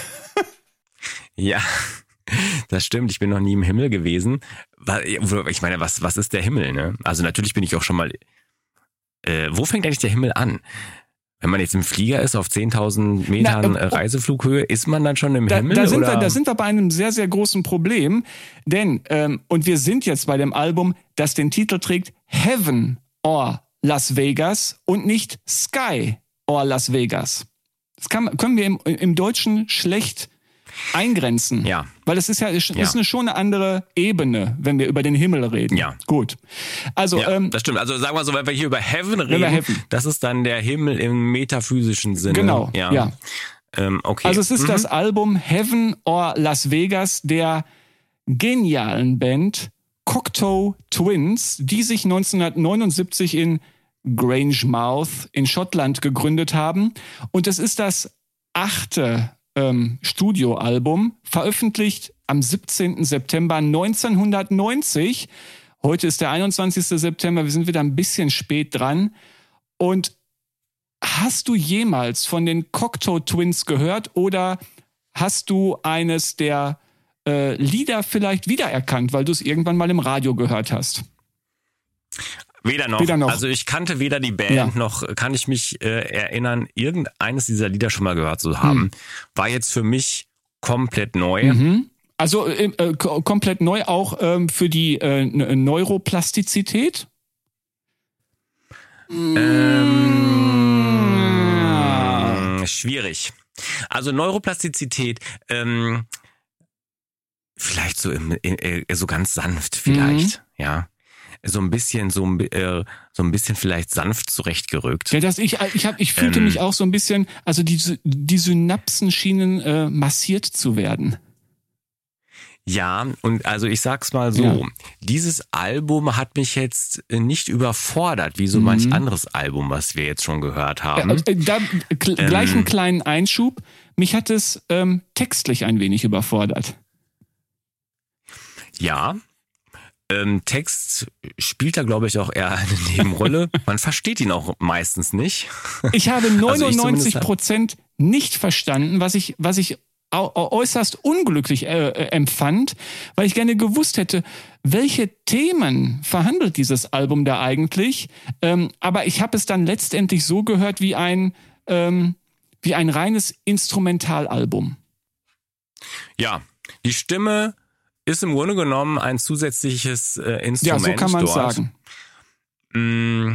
ja, das stimmt. Ich bin noch nie im Himmel gewesen. Ich meine, was, was ist der Himmel? Ne? Also natürlich bin ich auch schon mal... Äh, wo fängt eigentlich der Himmel an? Wenn man jetzt im Flieger ist auf zehntausend Metern Na, äh, Reiseflughöhe, ist man dann schon im da, Himmel? Da sind, oder? Wir, da sind wir bei einem sehr, sehr großen Problem. Denn, ähm, und wir sind jetzt bei dem Album, das den Titel trägt Heaven or Las Vegas und nicht Sky or Las Vegas. Das kann, können wir im, im Deutschen schlecht eingrenzen. Ja. Weil es ist ja, es ja. ist eine, schon eine andere Ebene, wenn wir über den Himmel reden. Ja. Gut. Also, ja, ähm, das stimmt. Also sagen wir so, wenn wir hier über Heaven reden, Heaven. das ist dann der Himmel im metaphysischen Sinne. Genau, ja. ja. Ähm, okay. Also es ist mhm. das Album Heaven or Las Vegas der genialen Band Cocteau Twins, die sich neunzehnhundertneunundsiebzig in Grangemouth in Schottland gegründet haben. Und es ist das achte ähm, Studioalbum, veröffentlicht am siebzehnten September neunzehnhundertneunzig. Heute ist der einundzwanzigsten September, wir sind wieder ein bisschen spät dran. Und hast du jemals von den Cocteau Twins gehört oder hast du eines der äh, Lieder vielleicht wiedererkannt, weil du es irgendwann mal im Radio gehört hast? Weder noch. Weder noch. Also ich kannte weder die Band, ja. noch kann ich mich äh, erinnern, irgendeines dieser Lieder schon mal gehört zu haben. Hm. War jetzt für mich komplett neu. Mhm. Also äh, äh, komplett neu auch ähm, für die äh, Neuroplastizität? Ähm, schwierig. Also Neuroplastizität, ähm, vielleicht so im, äh, so ganz sanft vielleicht, mhm. ja. So ein bisschen, so, äh, so ein bisschen vielleicht sanft zurechtgerückt. Ja, das ich, ich hab, ich fühlte ähm, mich auch so ein bisschen, also die, die Synapsen schienen äh, massiert zu werden. Ja, und also ich sag's mal so, ja. dieses Album hat mich jetzt nicht überfordert, wie so mhm. manch anderes Album, was wir jetzt schon gehört haben. Ja, äh, da, k- ähm, gleich einen kleinen Einschub, mich hat es ähm, textlich ein wenig überfordert. Ja, ähm, Text spielt da, glaube ich, auch eher eine Nebenrolle. Man versteht ihn auch meistens nicht. Ich habe neunundneunzig Prozent also nicht verstanden, was ich, was ich äußerst unglücklich äh, empfand, weil ich gerne gewusst hätte, welche Themen verhandelt dieses Album da eigentlich. Ähm, aber ich habe es dann letztendlich so gehört wie ein, ähm, wie ein reines Instrumentalalbum. Ja, die Stimme ist im Grunde genommen ein zusätzliches äh, Instrument. Ja, so kann man dort. sagen. Mm.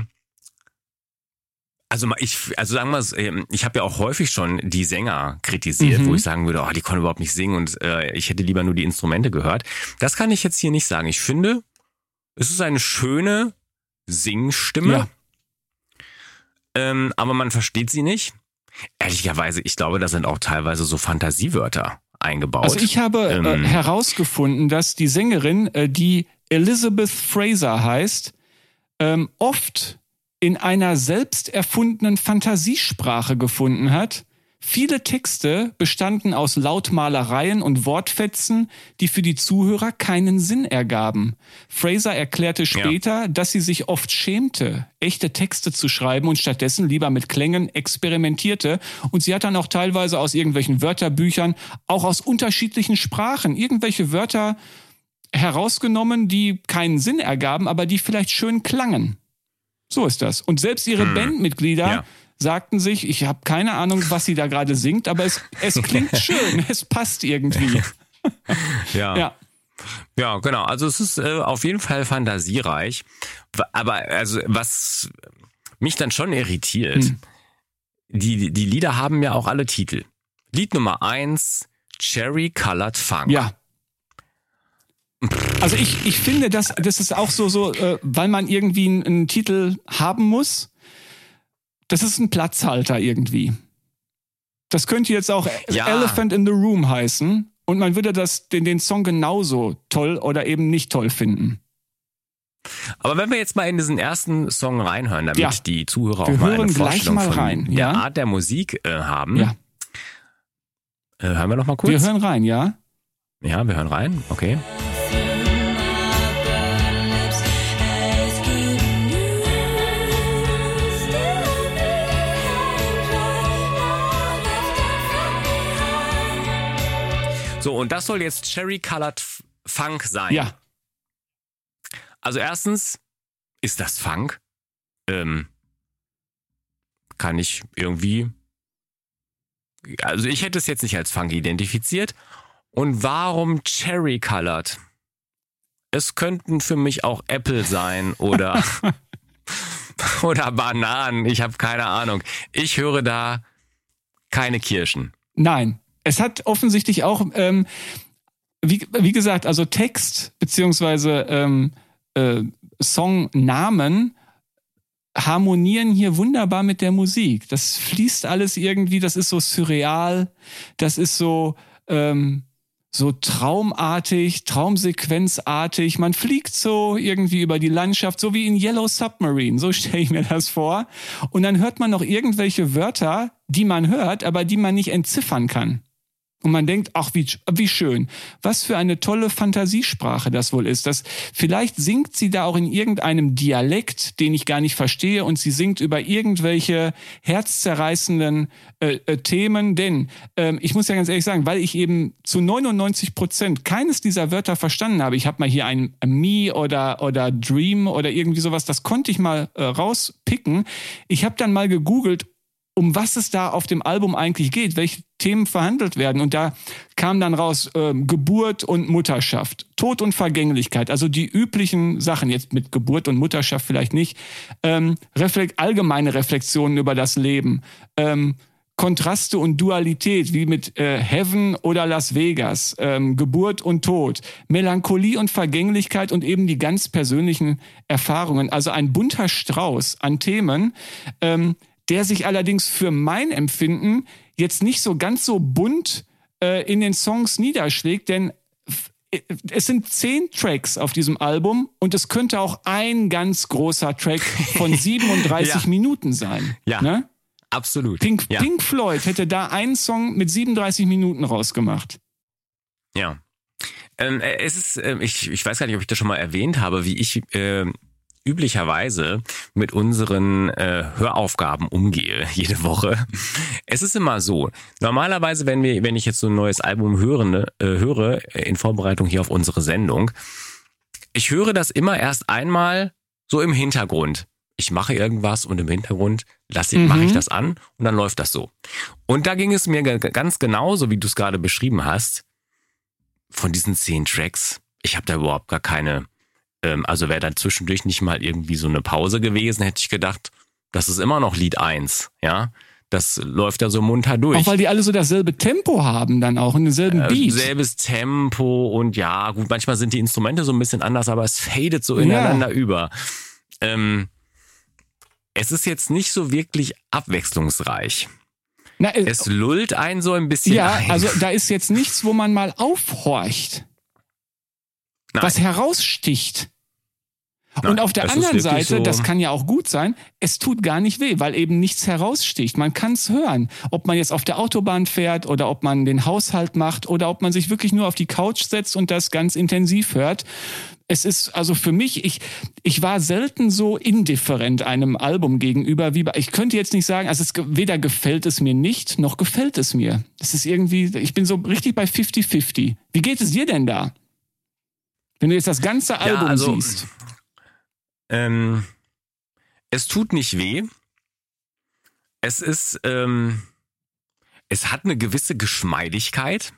Also ich, also sagen wir es, ich habe ja auch häufig schon die Sänger kritisiert, mhm. wo ich sagen würde, oh, die konnten überhaupt nicht singen und äh, ich hätte lieber nur die Instrumente gehört. Das kann ich jetzt hier nicht sagen. Ich finde, es ist eine schöne Singstimme, ja. ähm, aber man versteht sie nicht. Ehrlicherweise, ich glaube, da sind auch teilweise so Fantasiewörter eingebaut. Also ich habe ähm, äh, herausgefunden, dass die Sängerin, äh, die Elizabeth Fraser heißt, ähm, oft in einer selbst erfundenen Fantasiesprache gefunden hat. Viele Texte bestanden aus Lautmalereien und Wortfetzen, die für die Zuhörer keinen Sinn ergaben. Fraser erklärte später, ja. dass sie sich oft schämte, echte Texte zu schreiben und stattdessen lieber mit Klängen experimentierte. Und sie hat dann auch teilweise aus irgendwelchen Wörterbüchern, auch aus unterschiedlichen Sprachen, irgendwelche Wörter herausgenommen, die keinen Sinn ergaben, aber die vielleicht schön klangen. So ist das. Und selbst ihre hm. Bandmitglieder ja. sagten sich, ich habe keine Ahnung, was sie da gerade singt, aber es, es klingt schön, es passt irgendwie. Ja. ja. Ja, genau. Also es ist äh, auf jeden Fall fantasiereich. Aber also was mich dann schon irritiert, hm. die, die Lieder haben ja auch alle Titel. Lied Nummer eins, Cherry Colored Funk. Ja. Also ich, ich finde, das, das ist auch so, so äh, weil man irgendwie einen, einen Titel haben muss. Das ist ein Platzhalter irgendwie. Das könnte jetzt auch ja. Elephant in the Room heißen und man würde das, den, den Song genauso toll oder eben nicht toll finden. Aber wenn wir jetzt mal in diesen ersten Song reinhören, damit ja. die Zuhörer wir auch mal eine Vorstellung mal von rein, der ja? Art der Musik äh, haben. Ja. Äh, hören wir noch mal kurz? Wir hören rein, ja? Ja, wir hören rein, okay. So, und das soll jetzt Cherry Colored Funk sein. Ja. Also erstens, ist das Funk? Ähm, kann ich irgendwie... Also ich hätte es jetzt nicht als Funk identifiziert. Und warum Cherry Colored? Es könnten für mich auch Apple sein oder, oder Bananen. Ich habe keine Ahnung. Ich höre da keine Kirschen. Nein. Es hat offensichtlich auch, ähm, wie, wie gesagt, also Text beziehungsweise ähm, äh, Songnamen harmonieren hier wunderbar mit der Musik. Das fließt alles irgendwie, das ist so surreal, das ist so ähm, so traumartig, traumsequenzartig. Man fliegt so irgendwie über die Landschaft, so wie in Yellow Submarine, so stelle ich mir das vor. Und dann hört man noch irgendwelche Wörter, die man hört, aber die man nicht entziffern kann. Und man denkt, ach, wie, wie schön. Was für eine tolle Fantasiesprache das wohl ist. Das, vielleicht singt sie da auch in irgendeinem Dialekt, den ich gar nicht verstehe, und sie singt über irgendwelche herzzerreißenden äh, äh, Themen. Denn ähm, ich muss ja ganz ehrlich sagen, weil ich eben zu neunundneunzig Prozent keines dieser Wörter verstanden habe. Ich habe mal hier ein Me oder, oder Dream oder irgendwie sowas, das konnte ich mal äh, rauspicken. Ich habe dann mal gegoogelt, um was es da auf dem Album eigentlich geht, welche Themen verhandelt werden. Und da kam dann raus äh, Geburt und Mutterschaft, Tod und Vergänglichkeit, also die üblichen Sachen, jetzt mit Geburt und Mutterschaft vielleicht nicht, ähm, reflekt, allgemeine Reflexionen über das Leben, ähm, Kontraste und Dualität, wie mit äh, Heaven oder Las Vegas, ähm, Geburt und Tod, Melancholie und Vergänglichkeit und eben die ganz persönlichen Erfahrungen. Also ein bunter Strauß an Themen, ähm, der sich allerdings für mein Empfinden jetzt nicht so ganz so bunt äh, in den Songs niederschlägt, denn es sind zehn Tracks auf diesem Album und es könnte auch ein ganz großer Track von siebenunddreißig ja. Minuten sein. Ja, ne? Absolut. Pink, ja. Pink Floyd hätte da einen Song mit siebenunddreißig Minuten rausgemacht. Ja. Ähm, es ist, äh, ich, ich weiß gar nicht, ob ich das schon mal erwähnt habe, wie ich äh, üblicherweise mit unseren äh, Höraufgaben umgehe jede Woche. Es ist immer so, normalerweise, wenn wir, wenn ich jetzt so ein neues Album höre, äh, höre in Vorbereitung hier auf unsere Sendung, ich höre das immer erst einmal so im Hintergrund. Ich mache irgendwas und im Hintergrund lasse ich, mhm. mache ich das an und dann läuft das so. Und da ging es mir g- ganz genauso, wie du es gerade beschrieben hast, von diesen zehn Tracks. Ich habe da überhaupt gar keine... Also wäre dann zwischendurch nicht mal irgendwie so eine Pause gewesen, hätte ich gedacht, das ist immer noch Lied eins, ja. Das läuft ja so munter durch. Auch weil die alle so dasselbe Tempo haben dann auch und denselben äh, Beat. Selbes Tempo und ja, gut, manchmal sind die Instrumente so ein bisschen anders, aber es fadet so ineinander ja. über. Ähm, es ist jetzt nicht so wirklich abwechslungsreich. Na, äh, es lullt einen so ein bisschen ja, ein. also da ist jetzt nichts, wo man mal aufhorcht, Nein. was heraussticht. Nein, und auf der es ist anderen wirklich Seite, so- das kann ja auch gut sein, es tut gar nicht weh, weil eben nichts heraussticht. Man kann es hören, ob man jetzt auf der Autobahn fährt oder ob man den Haushalt macht oder ob man sich wirklich nur auf die Couch setzt und das ganz intensiv hört. Es ist also für mich, ich, ich war selten so indifferent einem Album gegenüber, wie bei, ich könnte jetzt nicht sagen, also es, weder gefällt es mir nicht, noch gefällt es mir. Das ist irgendwie, ich bin so richtig bei fifty fifty. Wie geht es dir denn da? Wenn du jetzt das ganze Album also, siehst. Ähm, es tut nicht weh. Es ist, ähm, es hat eine gewisse Geschmeidigkeit.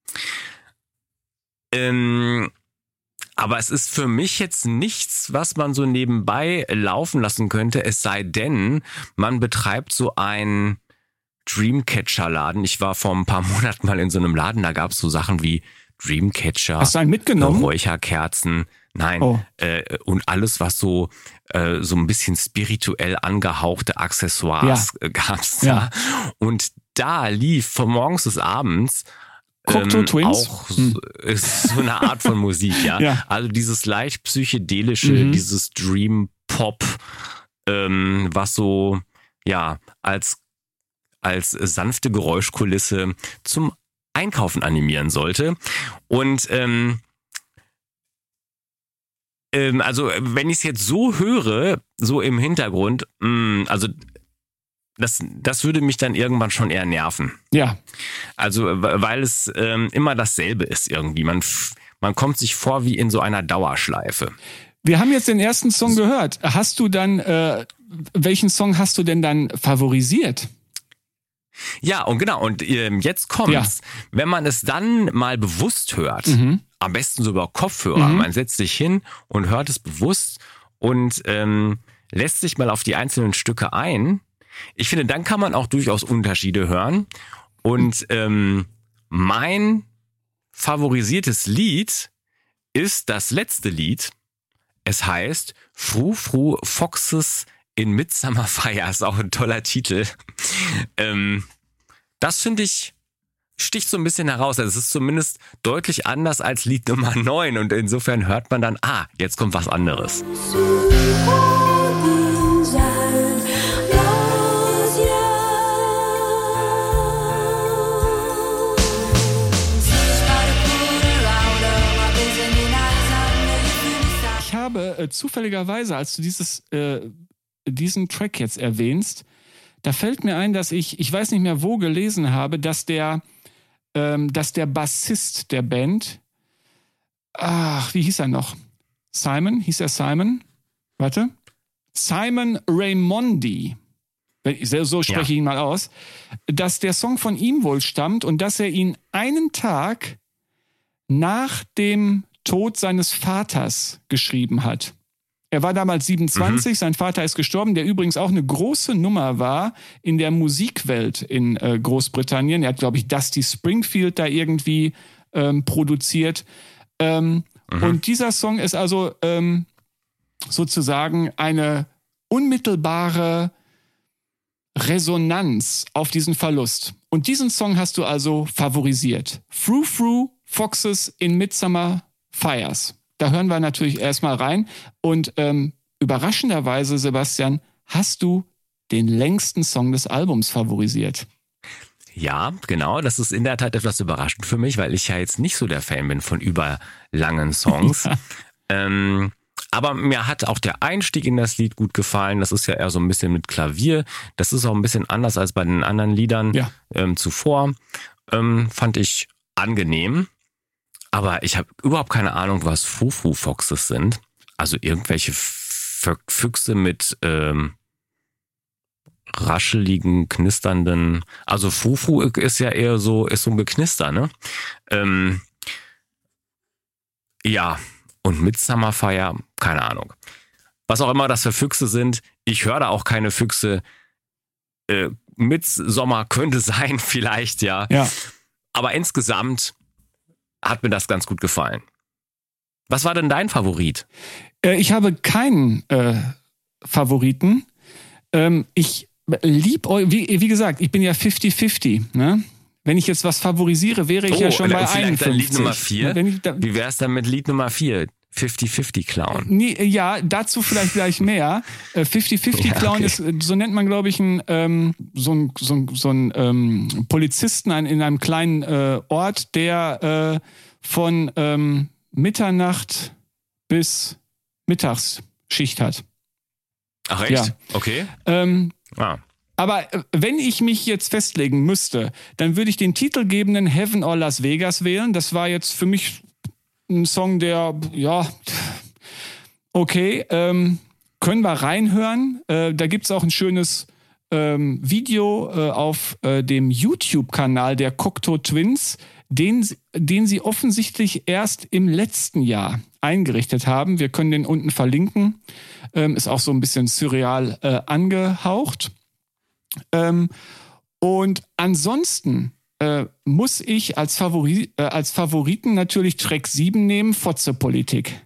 Ähm, aber es ist für mich jetzt nichts, was man so nebenbei laufen lassen könnte, es sei denn, man betreibt so einen Dreamcatcher-Laden. Ich war vor ein paar Monaten mal in so einem Laden, da gab es so Sachen wie Dreamcatcher, Hast du einen mitgenommen? Räucherkerzen, nein, Oh. äh, und alles, was so äh, so ein bisschen spirituell angehauchte Accessoires äh, gab's Ja. da. Und da lief von morgens bis abends Cocteau ähm, Twins? auch Hm. so, ist so eine Art von Musik, ja. Ja. Also dieses leicht psychedelische, Mhm. dieses Dream Pop, ähm, was so ja als als sanfte Geräuschkulisse zum Einkaufen animieren sollte. Und ähm, ähm, also wenn ich es jetzt so höre, so im Hintergrund, mh, also das, das würde mich dann irgendwann schon eher nerven. Ja. Also weil es ähm, immer dasselbe ist irgendwie. Man, f- man kommt sich vor wie in so einer Dauerschleife. Wir haben jetzt den ersten Song gehört. Hast du dann, äh, welchen Song hast du denn dann favorisiert? Ja, und genau, und ähm, jetzt kommt's. Wenn man es dann mal bewusst hört, Mhm. am besten so über Kopfhörer, Mhm. man setzt sich hin und hört es bewusst und ähm, lässt sich mal auf die einzelnen Stücke ein. Ich finde, dann kann man auch durchaus Unterschiede hören. Und ähm, mein favorisiertes Lied ist das letzte Lied. Es heißt Frou Frou Foxes in Midsummer Fire. Ist auch ein toller Titel. ähm, das finde ich, sticht so ein bisschen heraus. Also es ist zumindest deutlich anders als Lied Nummer neun. Und insofern hört man dann, ah, jetzt kommt was anderes. Ich habe äh, zufälligerweise, als du dieses, äh, diesen Track jetzt erwähnst, da fällt mir ein, dass ich, ich weiß nicht mehr wo gelesen habe, dass der, ähm, dass der Bassist der Band, ach, wie hieß er noch? Simon? Hieß er Simon? Warte. Simon Raimondi. Wenn- So spreche Ja. ich ihn mal aus. Dass der Song von ihm wohl stammt und dass er ihn einen Tag nach dem Tod seines Vaters geschrieben hat. Er war damals siebenundzwanzig, Mhm. sein Vater ist gestorben, der übrigens auch eine große Nummer war in der Musikwelt in äh, Großbritannien. Er hat, glaube ich, Dusty Springfield da irgendwie ähm, produziert. Ähm, Mhm. Und dieser Song ist also ähm, sozusagen eine unmittelbare Resonanz auf diesen Verlust. Und diesen Song hast du also favorisiert. Frou Frou Foxes in Midsummer Fires. Da hören wir natürlich erstmal rein. Und ähm, überraschenderweise, Sebastian, hast du den längsten Song des Albums favorisiert. Ja, genau. Das ist in der Tat etwas überraschend für mich, weil ich ja jetzt nicht so der Fan bin von überlangen Songs. ähm, aber mir hat auch der Einstieg in das Lied gut gefallen. Das ist ja eher so ein bisschen mit Klavier. Das ist auch ein bisschen anders als bei den anderen Liedern Ja. ähm, zuvor. Ähm, fand ich angenehm. Aber ich habe überhaupt keine Ahnung, was Frou-Frou Foxes sind. Also irgendwelche F- Füchse mit ähm, rascheligen, knisternden. Also Frou-Frou ist ja eher so, ist so ein Geknister, ne? Ähm, ja, und Midsummer Fire, keine Ahnung. Was auch immer das für Füchse sind, ich höre da auch keine Füchse. Äh, Midsommer könnte sein, vielleicht, ja. Ja. Aber insgesamt hat mir das ganz gut gefallen. Was war denn dein Favorit? Äh, ich habe keinen äh, Favoriten. Ähm, ich lieb, wie, wie gesagt, ich bin ja fifty fifty, ne? Wenn ich jetzt was favorisiere, wäre ich oh, ja schon bei vielleicht einundfünfzig. Lied Nummer vier? Wenn ich da, wie wär's dann mit Lied Nummer vier? fifty fifty Clown. Nee, ja, dazu vielleicht gleich mehr. fifty fifty Clown ja, okay. ist, so nennt man, glaube ich, einen, ähm, so einen so ein, so ein, ähm, Polizisten in einem kleinen äh, Ort, der äh, von ähm, Mitternacht bis Mittagsschicht hat. Ach echt? Ja. Okay. Ähm, ah. Aber wenn ich mich jetzt festlegen müsste, dann würde ich den titelgebenden Heaven or Las Vegas wählen. Das war jetzt für mich ein Song, der, ja, okay, ähm, können wir reinhören. Äh, da gibt's auch ein schönes ähm, Video äh, auf äh, dem YouTube-Kanal der Cocteau Twins, den, den sie offensichtlich erst im letzten Jahr eingerichtet haben. Wir können den unten verlinken. Ähm, ist auch so ein bisschen surreal äh, angehaucht. Ähm, und ansonsten äh, muss ich als, Favori- äh, als Favoriten natürlich Track sieben nehmen, Fotze-Politik.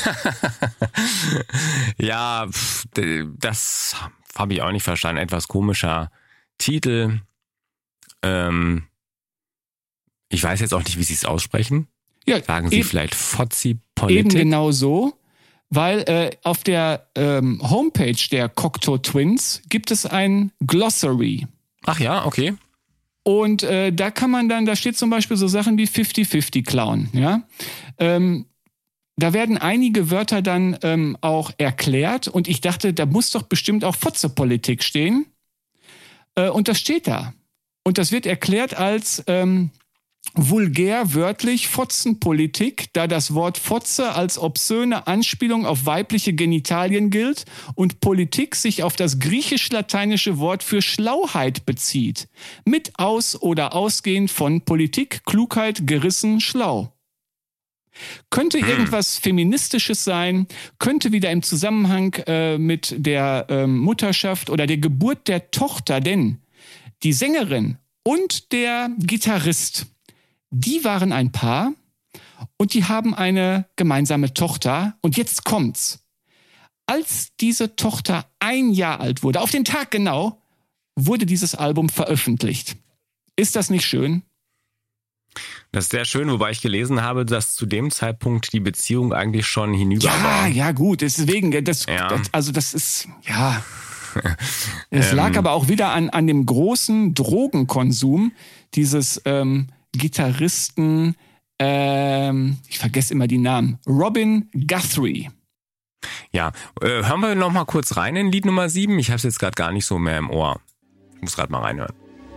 ja, pff, das habe ich auch nicht verstanden. Etwas komischer Titel. Ähm, ich weiß jetzt auch nicht, wie Sie es aussprechen. Ja, Sagen Sie eben, vielleicht Fotzi-Politik? Eben genau so. Weil äh, auf der ähm, Homepage der Cocteau Twins gibt es ein Glossary. Ach ja, okay. Und äh, da kann man dann, da steht zum Beispiel so Sachen wie fifty fifty Clown. Ja? Ähm, da werden einige Wörter dann ähm, auch erklärt. Und ich dachte, da muss doch bestimmt auch Fotze-Politik stehen. Äh, und das steht da. Und das wird erklärt als ähm, vulgär wörtlich Fotzenpolitik, da das Wort Fotze als obszöne Anspielung auf weibliche Genitalien gilt und Politik sich auf das griechisch-lateinische Wort für Schlauheit bezieht. Mit aus- oder ausgehend von Politik, Klugheit, gerissen, schlau. Könnte hm. irgendwas Feministisches sein, könnte wieder im Zusammenhang äh, mit der äh, Mutterschaft oder der Geburt der Tochter, denn die Sängerin und der Gitarrist, die waren ein Paar und die haben eine gemeinsame Tochter. Und jetzt kommt's. Als diese Tochter ein Jahr alt wurde, auf den Tag genau, wurde dieses Album veröffentlicht. Ist das nicht schön? Das ist sehr schön, wobei ich gelesen habe, dass zu dem Zeitpunkt die Beziehung eigentlich schon hinüber ja, war. Ja, ja, gut. Deswegen, das, ja. das, also das ist, ja. Es lag ähm, aber auch wieder an, an dem großen Drogenkonsum dieses ähm, Gitarristen, ähm, ich vergesse immer die Namen, Robin Guthrie. Ja, äh, hören wir noch mal kurz rein in Lied Nummer sieben. Ich habe es jetzt gerade gar nicht so mehr im Ohr. Ich muss gerade mal reinhören.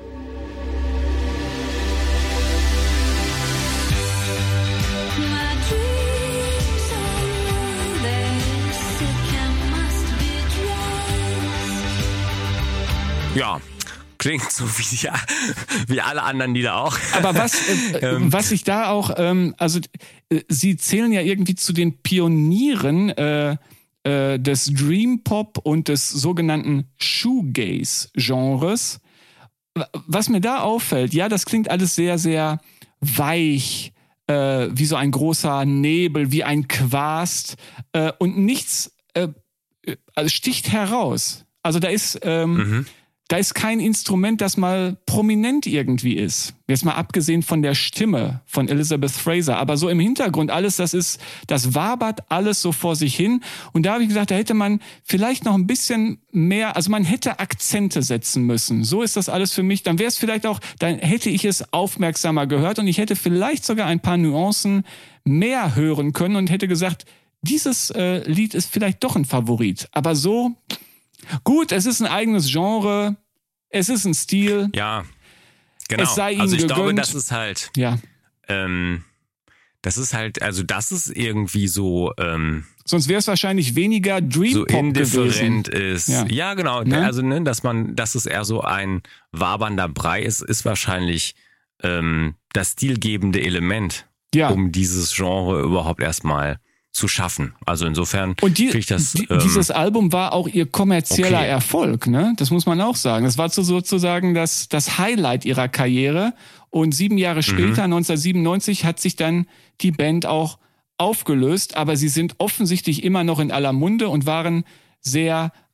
Ja, klingt so wie, ja, wie alle anderen Lieder auch. Aber was, äh, ähm. was ich da auch, ähm, also äh, sie zählen ja irgendwie zu den Pionieren äh, äh, des Dream Pop und des sogenannten Shoegaze-Genres. Was mir da auffällt, ja, das klingt alles sehr, sehr weich, äh, wie so ein großer Nebel, wie ein Quast äh, und nichts äh, also sticht heraus. Also da ist ähm, mhm. Da ist kein Instrument, das mal prominent irgendwie ist. Jetzt mal abgesehen von der Stimme von Elizabeth Fraser. Aber so im Hintergrund alles, das ist, das wabert alles so vor sich hin. Und da habe ich gesagt, da hätte man vielleicht noch ein bisschen mehr, also man hätte Akzente setzen müssen. So ist das alles für mich. Dann wäre es vielleicht auch, dann hätte ich es aufmerksamer gehört und ich hätte vielleicht sogar ein paar Nuancen mehr hören können und hätte gesagt, dieses äh, Lied ist vielleicht doch ein Favorit. Aber so... Gut, es ist ein eigenes Genre, es ist ein Stil. Ja, genau. Es sei ihnen also ich gegönnt. glaube, das ist halt, ja. ähm, das ist halt, also das ist irgendwie so, ähm, sonst wäre es wahrscheinlich weniger Dream so Pop indifferent gewesen. ist. Ja, ja genau. Ne? Also ne, dass man, dass es eher so ein wabernder Brei ist, ist wahrscheinlich ähm, das stilgebende Element, ja. um dieses Genre überhaupt erstmal zu schaffen. Also insofern und die, ich das, die, ähm, dieses Album war auch ihr kommerzieller okay. Erfolg, ne? Das muss man auch sagen. Das war so sozusagen das, das Highlight ihrer Karriere. Und sieben Jahre später, mhm. neunzehnhundertsiebenundneunzig, hat sich dann die Band auch aufgelöst. Aber sie sind offensichtlich immer noch in aller Munde und waren sehr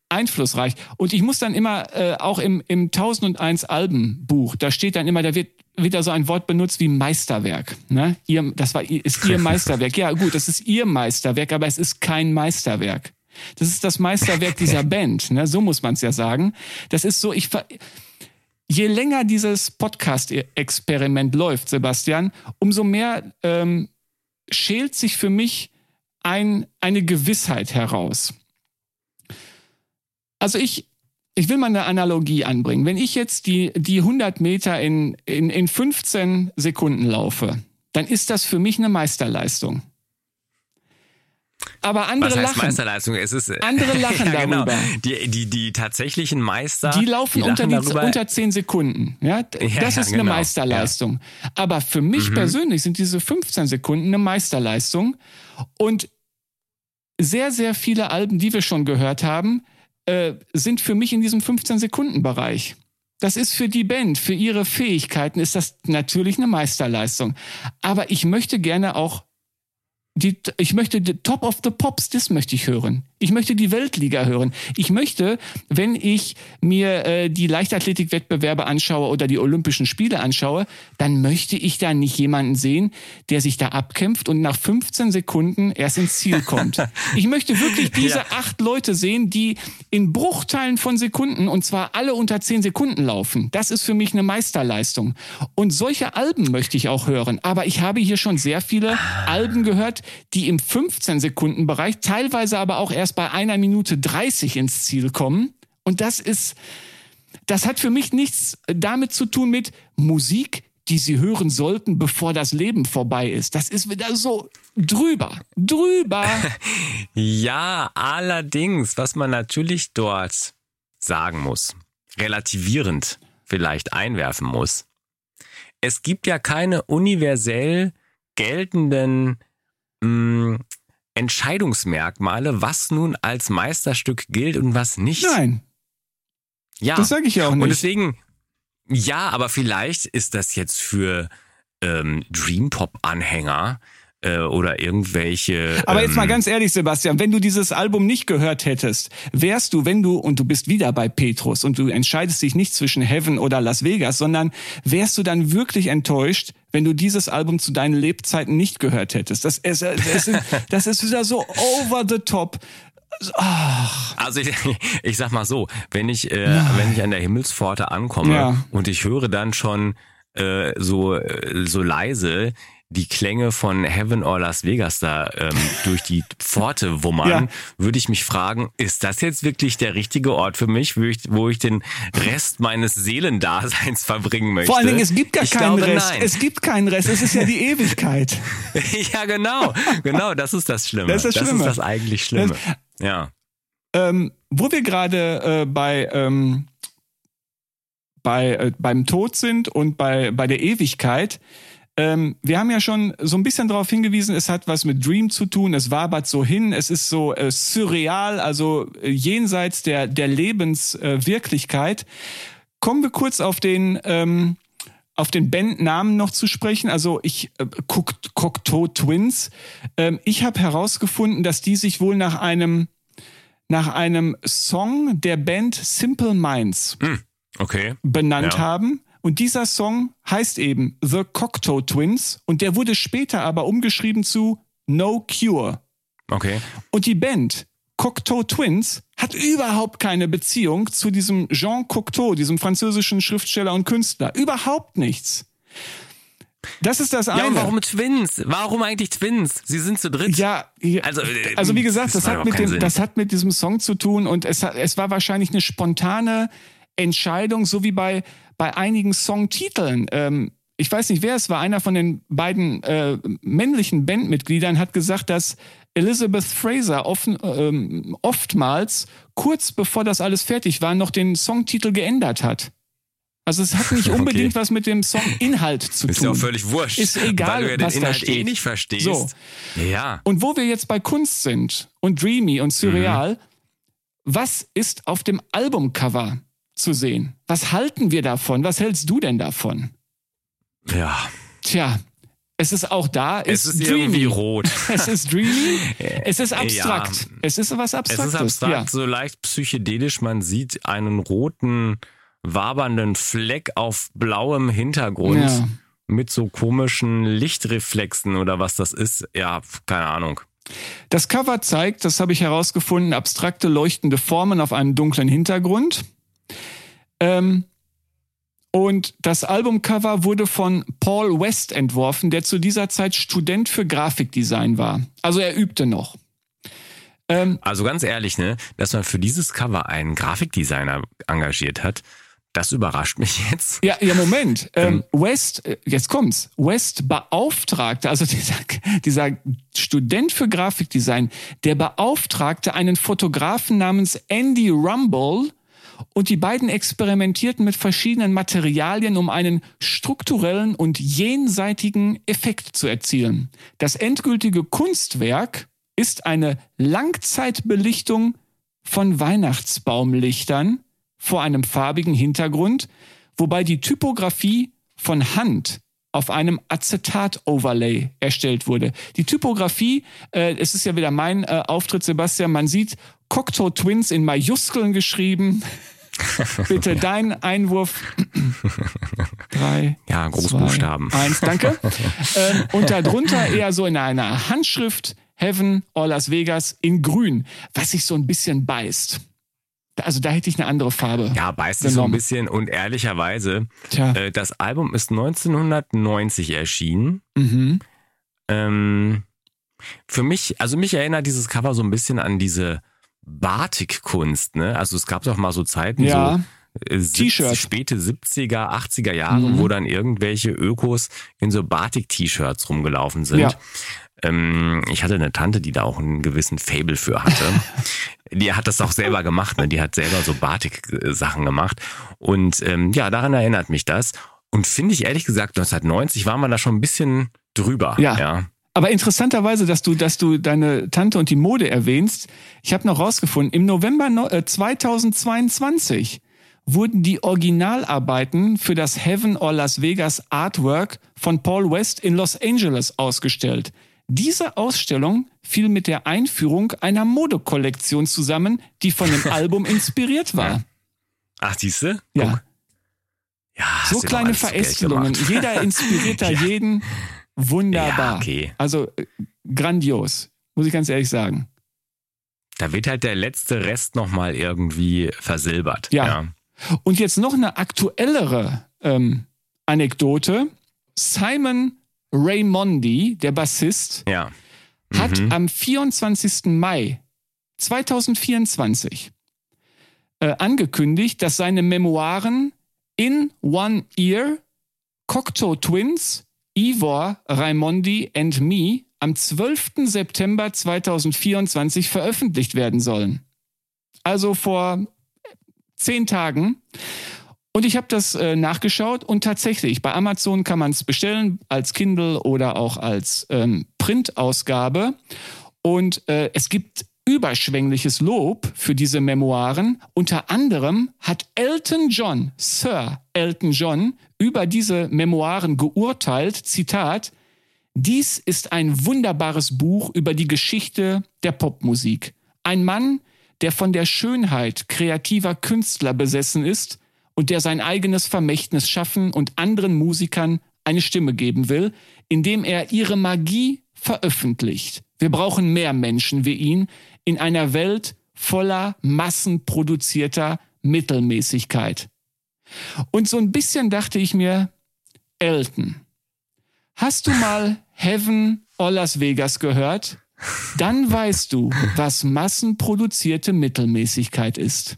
einflussreich. Und ich muss dann immer, äh, auch im, im tausendeins Albenbuch, da steht dann immer, da wird wieder so ein Wort benutzt wie Meisterwerk. Ne? Ihr, das war, ist ihr Meisterwerk. Ja gut, das ist ihr Meisterwerk, aber es ist kein Meisterwerk. Das ist das Meisterwerk dieser Band. Ne? So muss man es ja sagen. Das ist so, ich je länger dieses Podcast-Experiment läuft, Sebastian, umso mehr ähm, schält sich für mich ein, eine Gewissheit heraus. Also ich, ich will mal eine Analogie anbringen. Wenn ich jetzt die, die hundert Meter in, in, in fünfzehn Sekunden laufe, dann ist das für mich eine Meisterleistung. Aber andere Was heißt lachen. Meisterleistung? Es ist, andere lachen ja, genau. darüber. Die, die, die tatsächlichen Meister. Die laufen die unter, die, darüber. unter zehn Sekunden. Ja, das ja, ist ja, eine genau. Meisterleistung. Ja. Aber für mich mhm. persönlich sind diese fünfzehn Sekunden eine Meisterleistung. Und sehr, sehr viele Alben, die wir schon gehört haben, äh, sind für mich in diesem fünfzehn-Sekunden-Bereich. Das ist für die Band, für ihre Fähigkeiten ist das natürlich eine Meisterleistung. Aber ich möchte gerne auch Die, ich möchte die Top of the Pops, das möchte ich hören. Ich möchte die Weltliga hören. Ich möchte, wenn ich mir äh, die Leichtathletikwettbewerbe anschaue oder die Olympischen Spiele anschaue, dann möchte ich da nicht jemanden sehen, der sich da abkämpft und nach fünfzehn Sekunden erst ins Ziel kommt. Ich möchte wirklich diese ja. acht Leute sehen, die in Bruchteilen von Sekunden, und zwar alle unter zehn Sekunden laufen. Das ist für mich eine Meisterleistung. Und solche Alben möchte ich auch hören. Aber ich habe hier schon sehr viele Alben gehört, die im fünfzehn-Sekunden-Bereich, teilweise aber auch erst bei einer Minute dreißig ins Ziel kommen. Und das ist, das hat für mich nichts damit zu tun mit Musik, die sie hören sollten, bevor das Leben vorbei ist. Das ist wieder so drüber, drüber. Ja, allerdings, was man natürlich dort sagen muss, relativierend vielleicht einwerfen muss. Es gibt ja keine universell geltenden mh, Entscheidungsmerkmale, was nun als Meisterstück gilt und was nicht. Nein. Ja. Das sage ich ja auch nicht. Und deswegen, ja, aber vielleicht ist das jetzt für ähm, Dream-Pop-Anhänger äh, oder irgendwelche... Aber ähm, jetzt mal ganz ehrlich, Sebastian, wenn du dieses Album nicht gehört hättest, wärst du, wenn du, und du bist wieder bei Petrus und du entscheidest dich nicht zwischen Heaven oder Las Vegas, sondern wärst du dann wirklich enttäuscht, wenn du dieses Album zu deinen Lebzeiten nicht gehört hättest? Das ist, das ist, das ist wieder so over the top. Ach. Also ich, ich sag mal so, wenn ich äh, wenn ich an der Himmelspforte ankomme ja. und ich höre dann schon äh, so so leise die Klänge von Heaven or Las Vegas da ähm, durch die Pforte wummern, ja. würde ich mich fragen, ist das jetzt wirklich der richtige Ort für mich, wo ich, wo ich den Rest meines Seelendaseins verbringen möchte? Vor allen Dingen, es gibt gar ich keinen glaube, Rest. Nein. Es gibt keinen Rest. Es ist ja die Ewigkeit. Ja, genau. Genau, das ist das Schlimme. Das ist das, Schlimme. Das, ist das eigentlich Schlimme. Das, ja. Ähm, wo wir gerade äh, bei ähm, bei äh, beim Tod sind und bei bei der Ewigkeit. Ähm, wir haben ja schon so ein bisschen darauf hingewiesen, es hat was mit Dream zu tun, es wabert so hin, es ist so äh, surreal, also äh, jenseits der, der Lebenswirklichkeit. Äh, Kommen wir kurz auf den, ähm, auf den Bandnamen noch zu sprechen. Also ich, äh, Cocteau Twins, ähm, ich habe herausgefunden, dass die sich wohl nach einem, nach einem Song der Band Simple Minds hm, okay. benannt ja. haben. Und dieser Song heißt eben The Cocteau Twins und der wurde später aber umgeschrieben zu No Cure. Okay. Und die Band Cocteau Twins hat überhaupt keine Beziehung zu diesem Jean Cocteau, diesem französischen Schriftsteller und Künstler. Überhaupt nichts. Das ist das eine. Ja, und warum Twins? Warum eigentlich Twins? Sie sind zu dritt. Ja, also, äh, also wie gesagt, das, das hat mit dem, das hat mit diesem Song zu tun und es, hat, es war wahrscheinlich eine spontane Entscheidung, so wie bei, bei einigen Songtiteln. Ähm, ich weiß nicht, wer es war. Einer von den beiden äh, männlichen Bandmitgliedern hat gesagt, dass Elizabeth Fraser offen, ähm, oftmals kurz bevor das alles fertig war, noch den Songtitel geändert hat. Also es hat nicht unbedingt okay. was mit dem Songinhalt zu tun. Ist ja auch völlig wurscht. Ist egal, weil du ja den was Inhalt da steht. eh nicht verstehst. So. Ja. Und wo wir jetzt bei Kunst sind und dreamy und surreal, mhm. was ist auf dem Albumcover zu sehen? Was halten wir davon? Was hältst du denn davon? Ja. Tja, Es ist auch da, es ist ist dreamy. irgendwie rot. Es ist dreamy, es ist abstrakt. Ja, es ist was Abstraktes. Es ist abstrakt, ja. so leicht psychedelisch. Man sieht einen roten, wabernden Fleck auf blauem Hintergrund Ja. mit so komischen Lichtreflexen oder was das ist. Ja, keine Ahnung. Das Cover zeigt, das habe ich herausgefunden, abstrakte leuchtende Formen auf einem dunklen Hintergrund. Ähm, und das Albumcover wurde von Paul West entworfen, der zu dieser Zeit Student für Grafikdesign war. Also er übte noch. Ähm, Also ganz ehrlich, ne, dass man für dieses Cover einen Grafikdesigner engagiert hat, das überrascht mich jetzt. Ja, ja, Moment. Ähm, West, äh, jetzt kommt's. West beauftragte, also dieser, dieser Student für Grafikdesign, der beauftragte einen Fotografen namens Andy Rumble, und die beiden experimentierten mit verschiedenen Materialien, um einen strukturellen und jenseitigen Effekt zu erzielen. Das endgültige Kunstwerk ist eine Langzeitbelichtung von Weihnachtsbaumlichtern vor einem farbigen Hintergrund, wobei die Typografie von Hand auf einem Acetat-Overlay erstellt wurde. Die Typografie, äh, es ist ja wieder mein äh, Auftritt, Sebastian, man sieht Cocteau Twins in Majuskeln geschrieben. Bitte dein Einwurf. Drei, ja, Großbuchstaben. Zwei, eins, danke. ähm, und darunter eher so in einer Handschrift Heaven or Las Vegas in grün, was sich so ein bisschen beißt. Also da hätte ich eine andere Farbe. Ja, beißt sich so ein bisschen und ehrlicherweise, Tja. Äh, das Album ist neunzehnhundertneunzig erschienen. Mhm. Ähm, für mich, also mich erinnert dieses Cover so ein bisschen an diese Batikkunst, ne? Also es gab doch mal so Zeiten, Ja. so äh, T-Shirt. späte siebziger, achtziger Jahre, Mhm. wo dann irgendwelche Ökos in so Batik-T-Shirts rumgelaufen sind. Ja. Ähm, ich hatte eine Tante, die da auch einen gewissen Faible für hatte. Die hat das auch selber gemacht, ne? Die hat selber so Batik-Sachen gemacht. Und ähm, ja, daran erinnert mich das. Und finde ich ehrlich gesagt, neunzehnhundertneunzig war man da schon ein bisschen drüber. Ja. ja. Aber interessanterweise, dass du, dass du deine Tante und die Mode erwähnst, ich habe noch rausgefunden, im November zweitausendzweiundzwanzig wurden die Originalarbeiten für das Heaven or Las Vegas Artwork von Paul West in Los Angeles ausgestellt. Diese Ausstellung fiel mit der Einführung einer Modekollektion zusammen, die von dem Album inspiriert war. Ach, siehste? Ja. Ja, So hast du kleine alles zu Geld Verästelungen. gemacht. Jeder inspiriert da Ja. jeden. Wunderbar. Ja, okay. Also äh, grandios, muss ich ganz ehrlich sagen. Da wird halt der letzte Rest nochmal irgendwie versilbert. Ja. ja. Und jetzt noch eine aktuellere ähm, Anekdote. Simon Raimondi, der Bassist, Ja. hat Mhm. am vierundzwanzigsten Mai zweitausendvierundzwanzig äh, angekündigt, dass seine Memoiren In One Ear, Cocteau Twins, Ivor Raimondi and Me am zwölften September zweitausendvierundzwanzig veröffentlicht werden sollen. Also vor zehn Tagen. Und ich habe das äh, nachgeschaut und tatsächlich, bei Amazon kann man es bestellen, als Kindle oder auch als ähm, Printausgabe. Und äh, es gibt überschwängliches Lob für diese Memoiren. Unter anderem hat Elton John, Sir Elton John, über diese Memoiren geurteilt, Zitat, dies ist ein wunderbares Buch über die Geschichte der Popmusik. Ein Mann, der von der Schönheit kreativer Künstler besessen ist und der sein eigenes Vermächtnis schaffen und anderen Musikern eine Stimme geben will, indem er ihre Magie veröffentlicht. Wir brauchen mehr Menschen wie ihn in einer Welt voller massenproduzierter Mittelmäßigkeit. Und so ein bisschen dachte ich mir, Elton, hast du mal Heaven or Las Vegas gehört? Dann weißt du, was massenproduzierte Mittelmäßigkeit ist.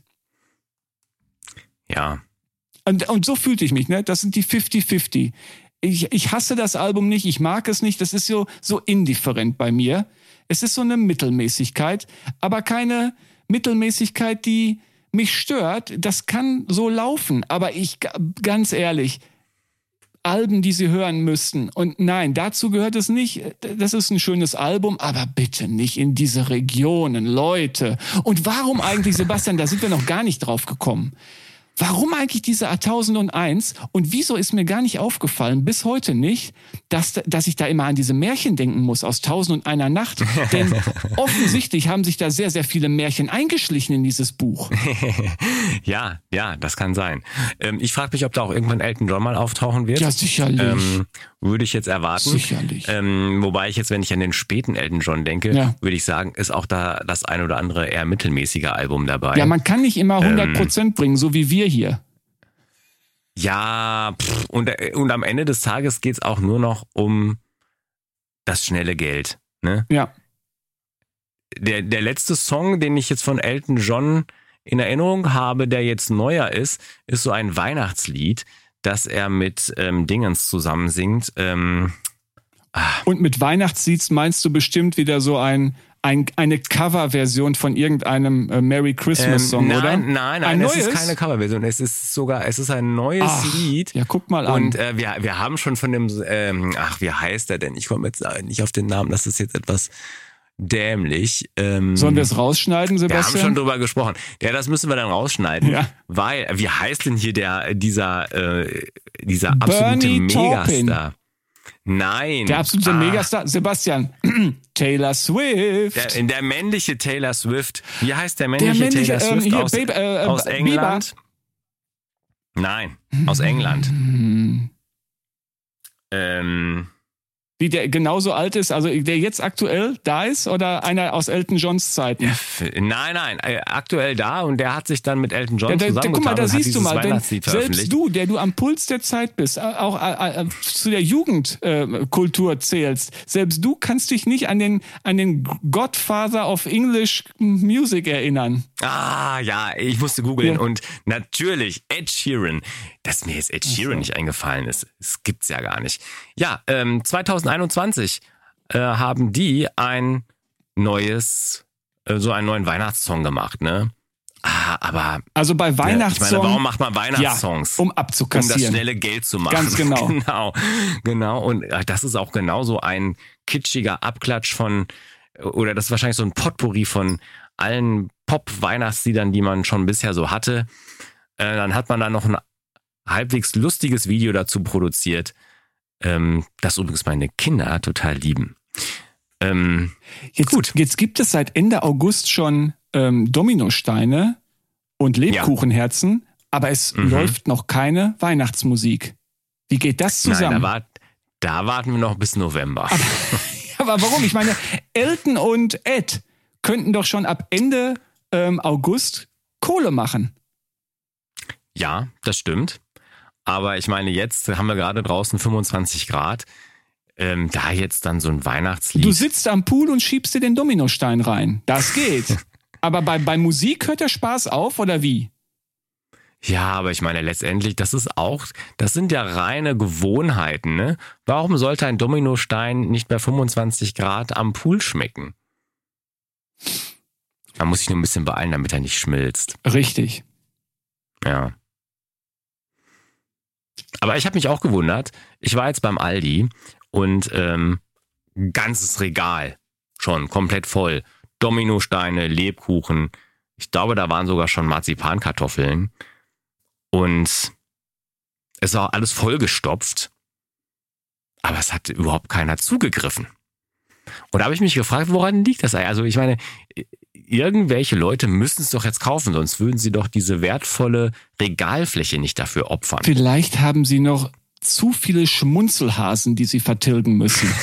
Ja. Und, und so fühlte ich mich, ne? Das sind die fünfzig fünfzig. Ich, ich hasse das Album nicht, ich mag es nicht, das ist so, so indifferent bei mir. Es ist so eine Mittelmäßigkeit, aber keine Mittelmäßigkeit, die mich stört. Das kann so laufen, aber ich, ganz ehrlich, Alben, die Sie hören müssten. Und nein, dazu gehört es nicht. Das ist ein schönes Album, aber bitte nicht in diese Regionen, Leute. Und warum eigentlich, Sebastian, da sind wir noch gar nicht drauf gekommen. Warum eigentlich diese A tausendeins? Und wieso ist mir gar nicht aufgefallen, bis heute nicht, dass, dass ich da immer an diese Märchen denken muss aus Tausend und einer Nacht? Denn offensichtlich haben sich da sehr, sehr viele Märchen eingeschlichen in dieses Buch. Ja, ja, das kann sein. Ähm, ich frage mich, ob da auch irgendwann Elton John mal auftauchen wird. Ja, sicherlich. Ähm, würde ich jetzt erwarten. Sicherlich. Ähm, wobei ich jetzt, wenn ich an den späten Elton John denke, Ja. würde ich sagen, ist auch da das ein oder andere eher mittelmäßige Album dabei. Ja, man kann nicht immer hundert Prozent Ähm, bringen, so wie wir hier. Ja, pff, und, und am Ende des Tages geht's auch nur noch um das schnelle Geld. Ne? Ja. Der, der letzte Song, den ich jetzt von Elton John in Erinnerung habe, der jetzt neuer ist, ist so ein Weihnachtslied, das er mit ähm, Dingens zusammen singt. Ähm, Und mit Weihnachtslieds meinst du bestimmt wieder so ein, ein eine Coverversion von irgendeinem äh, Merry Christmas Song, ähm, nein, oder? Nein, nein, ein es neues? ist keine Coverversion. Es ist sogar, es ist ein neues Ach, Lied. Ja, guck mal an. Und äh, wir, wir haben schon von dem, ähm, ach, wie heißt er denn? Ich komme jetzt nicht auf den Namen, das ist jetzt etwas dämlich. Ähm, Sollen wir es rausschneiden, Wir haben Sebastian? schon drüber gesprochen. Ja, das müssen wir dann rausschneiden. Ja. Weil, wie heißt denn hier der, dieser, äh, dieser absolute Bernie Taupin. Megastar? Nein. Der absolute Ah, Megastar, Sebastian, Taylor Swift. Der, der männliche Taylor Swift. Wie heißt der Der männliche, männliche, Taylor ähm, Swift hier, aus, Babe, äh, aus Bieber. England? Nein, aus England. Hm. Ähm, Wie der genauso alt ist, also der jetzt aktuell da ist oder einer aus Elton Johns Zeiten? f- nein, nein, äh, aktuell da und der hat sich dann mit Elton John Ja, da, da, zusammengetan guck mal, da und hat siehst du dieses mal, denn Weihnachtslied veröffentlicht. selbst du, der du am Puls der Zeit bist, äh, auch äh, äh, zu der Jugendkultur äh, Kultur zählst, selbst du kannst dich nicht an den, an den Godfather of English Music erinnern. Ah, ja, ich musste googeln Ja. und natürlich Ed Sheeran, dass mir jetzt Ed Sheeran nicht eingefallen ist, das gibt's ja gar nicht. Ja, ähm, zwanzig einundzwanzig äh, haben die ein neues, äh, so einen neuen Weihnachtssong gemacht, ne? Ah, aber Also bei ne, ich Weihnachtssong, meine, warum macht man Weihnachtssongs? um Um das abzukassieren. schnelle Geld zu machen. Ganz genau. Genau, genau. Und äh, das ist auch genauso ein kitschiger Abklatsch von, oder das ist wahrscheinlich so ein Potpourri von allen Pop-Weihnachtsliedern, die man schon bisher so hatte. Äh, dann hat man da noch ein halbwegs lustiges Video dazu produziert, ähm, das übrigens meine Kinder total lieben. Ähm, Jetzt, Gut. jetzt gibt es seit Ende August schon ähm, Dominosteine und Lebkuchenherzen, aber es Mhm. läuft noch keine Weihnachtsmusik. Wie geht das nein, zusammen? da, wart, da warten wir noch bis November. Aber warum? Ich meine, Elton und Ed könnten doch schon ab Ende ähm, August Kohle machen. Ja, das stimmt. Aber ich meine, jetzt haben wir gerade draußen fünfundzwanzig Grad. Ähm, da jetzt dann so ein Weihnachtslied. Du sitzt am Pool und schiebst dir den Dominostein rein. Das geht. Aber bei, bei Musik hört der Spaß auf, oder wie? Ja, aber ich meine, letztendlich, das ist auch, das sind ja reine Gewohnheiten, ne? Warum sollte ein Dominostein nicht bei fünfundzwanzig Grad am Pool schmecken? Da muss ich nur ein bisschen beeilen, damit er nicht schmilzt. Richtig. Ja. Aber ich habe mich auch gewundert. Ich war jetzt beim Aldi und ähm, ganzes Regal schon komplett voll. Dominosteine, Lebkuchen. Ich glaube, da waren sogar schon Marzipankartoffeln. Und es war alles vollgestopft. Aber es hat überhaupt keiner zugegriffen. Und da habe ich mich gefragt, woran liegt das? Also ich meine, irgendwelche Leute müssen es doch jetzt kaufen, sonst würden sie doch diese wertvolle Regalfläche nicht dafür opfern. Vielleicht haben sie noch zu viele Schmunzelhasen, die sie vertilgen müssen.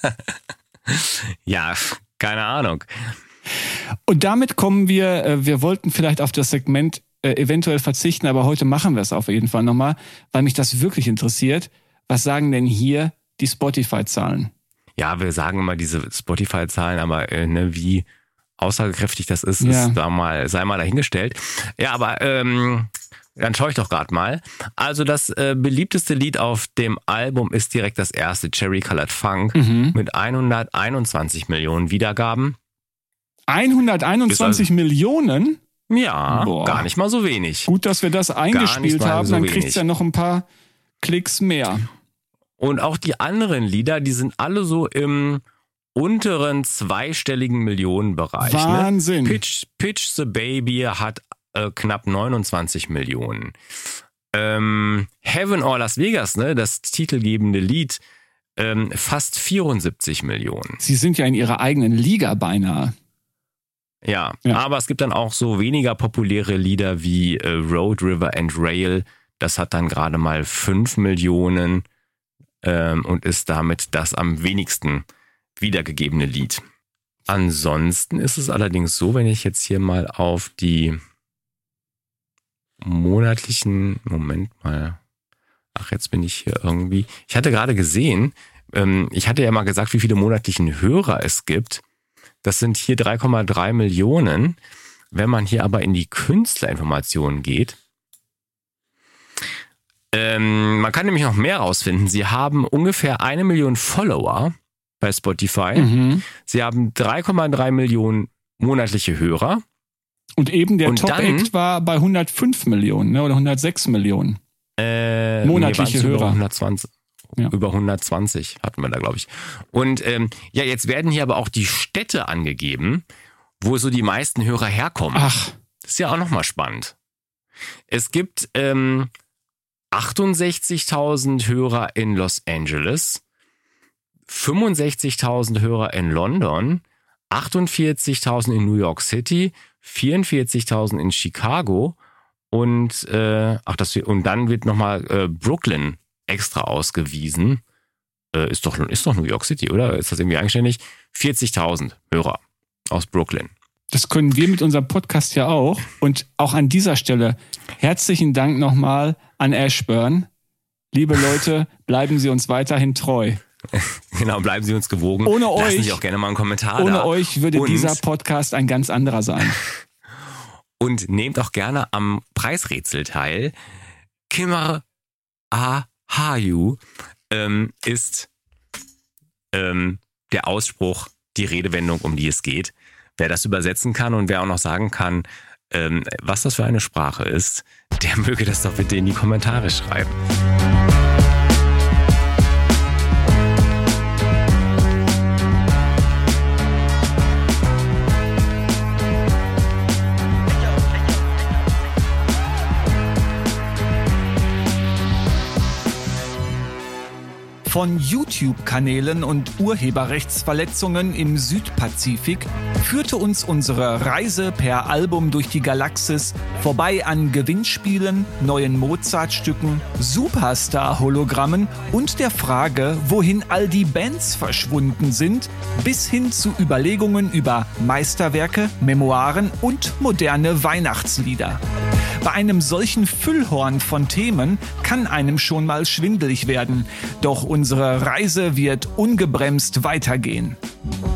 Ja, keine Ahnung. Und damit kommen wir, äh, wir wollten vielleicht auf das Segment äh, eventuell verzichten, aber heute machen wir es auf jeden Fall nochmal, weil mich das wirklich interessiert. Was sagen denn hier die Spotify-Zahlen? Ja, wir sagen immer diese Spotify-Zahlen, aber äh, ne, wie aussagekräftig das ist, Ja. ist da mal, sei mal dahingestellt. Ja, aber ähm, dann schaue ich doch gerade mal. Also das äh, beliebteste Lied auf dem Album ist direkt das erste, Cherry Colored Funk, Mhm. mit hunderteinundzwanzig Millionen Wiedergaben. hunderteinundzwanzig Millionen? Ja, Boah. gar nicht mal so wenig. Gut, dass wir das eingespielt mal haben, so dann wenig. kriegt's ja noch ein paar Klicks mehr. Und auch die anderen Lieder, die sind alle so im unteren zweistelligen Millionenbereich. Wahnsinn. Ne? Pitch, Pitch the Baby hat äh, knapp neunundzwanzig Millionen. Ähm, Heaven or Las Vegas, ne, das titelgebende Lied, ähm, fast vierundsiebzig Millionen. Sie sind ja in ihrer eigenen Liga beinahe. Ja, ja. aber es gibt dann auch so weniger populäre Lieder wie äh, Road, River and Rail. Das hat dann gerade mal fünf Millionen ähm, und ist damit das am wenigsten wiedergegebene Lied. Ansonsten ist es allerdings so, wenn ich jetzt hier mal auf die monatlichen, Moment mal, ach jetzt bin ich hier irgendwie, ich hatte gerade gesehen, ähm, ich hatte ja mal gesagt, wie viele monatlichen Hörer es gibt. Das sind hier drei Komma drei Millionen. Wenn man hier aber in die Künstlerinformationen geht, ähm, man kann nämlich noch mehr rausfinden. Sie haben ungefähr eine Million Follower bei Spotify. Mhm. Sie haben drei Komma drei Millionen monatliche Hörer. Und eben der Und Top-Act war bei hundertfünf Millionen, ne, oder hundertsechs Millionen. Äh, monatliche nee, Hörer. Über hundertzwanzig. Ja. Über hundertzwanzig hatten wir da, glaube ich. Und ähm, ja, jetzt werden hier aber auch die Städte angegeben, wo so die meisten Hörer herkommen. Ach. Das ist ja auch nochmal spannend. Es gibt ähm, achtundsechzigtausend Hörer in Los Angeles, fünfundsechzigtausend Hörer in London, achtundvierzigtausend in New York City, vierundvierzigtausend in Chicago und äh, ach das und dann wird nochmal äh, Brooklyn extra ausgewiesen. Äh, ist doch ist doch New York City, oder? Ist das irgendwie eigenständig? vierzigtausend Hörer aus Brooklyn. Das können wir mit unserem Podcast ja auch. Und auch an dieser Stelle herzlichen Dank nochmal an Ashburn. Liebe Leute, bleiben Sie uns weiterhin treu. Genau, bleiben Sie uns gewogen. Ohne Lassen euch, Sie auch gerne mal einen Kommentar ohne da. euch würde und, dieser Podcast ein ganz anderer sein. Und nehmt auch gerne am Preisrätsel teil. Kimmer Ahayu ähm, ist ähm, der Ausspruch, die Redewendung, um die es geht. Wer das übersetzen kann und wer auch noch sagen kann, ähm, was das für eine Sprache ist, der möge das doch bitte in die Kommentare schreiben. Von YouTube-Kanälen und Urheberrechtsverletzungen im Südpazifik führte uns unsere Reise per Album durch die Galaxis vorbei an Gewinnspielen, neuen Mozart-Stücken, Superstar-Hologrammen und der Frage, wohin all die Bands verschwunden sind, bis hin zu Überlegungen über Meisterwerke, Memoiren und moderne Weihnachtslieder. Bei einem solchen Füllhorn von Themen kann einem schon mal schwindelig werden. Doch unsere Reise wird ungebremst weitergehen.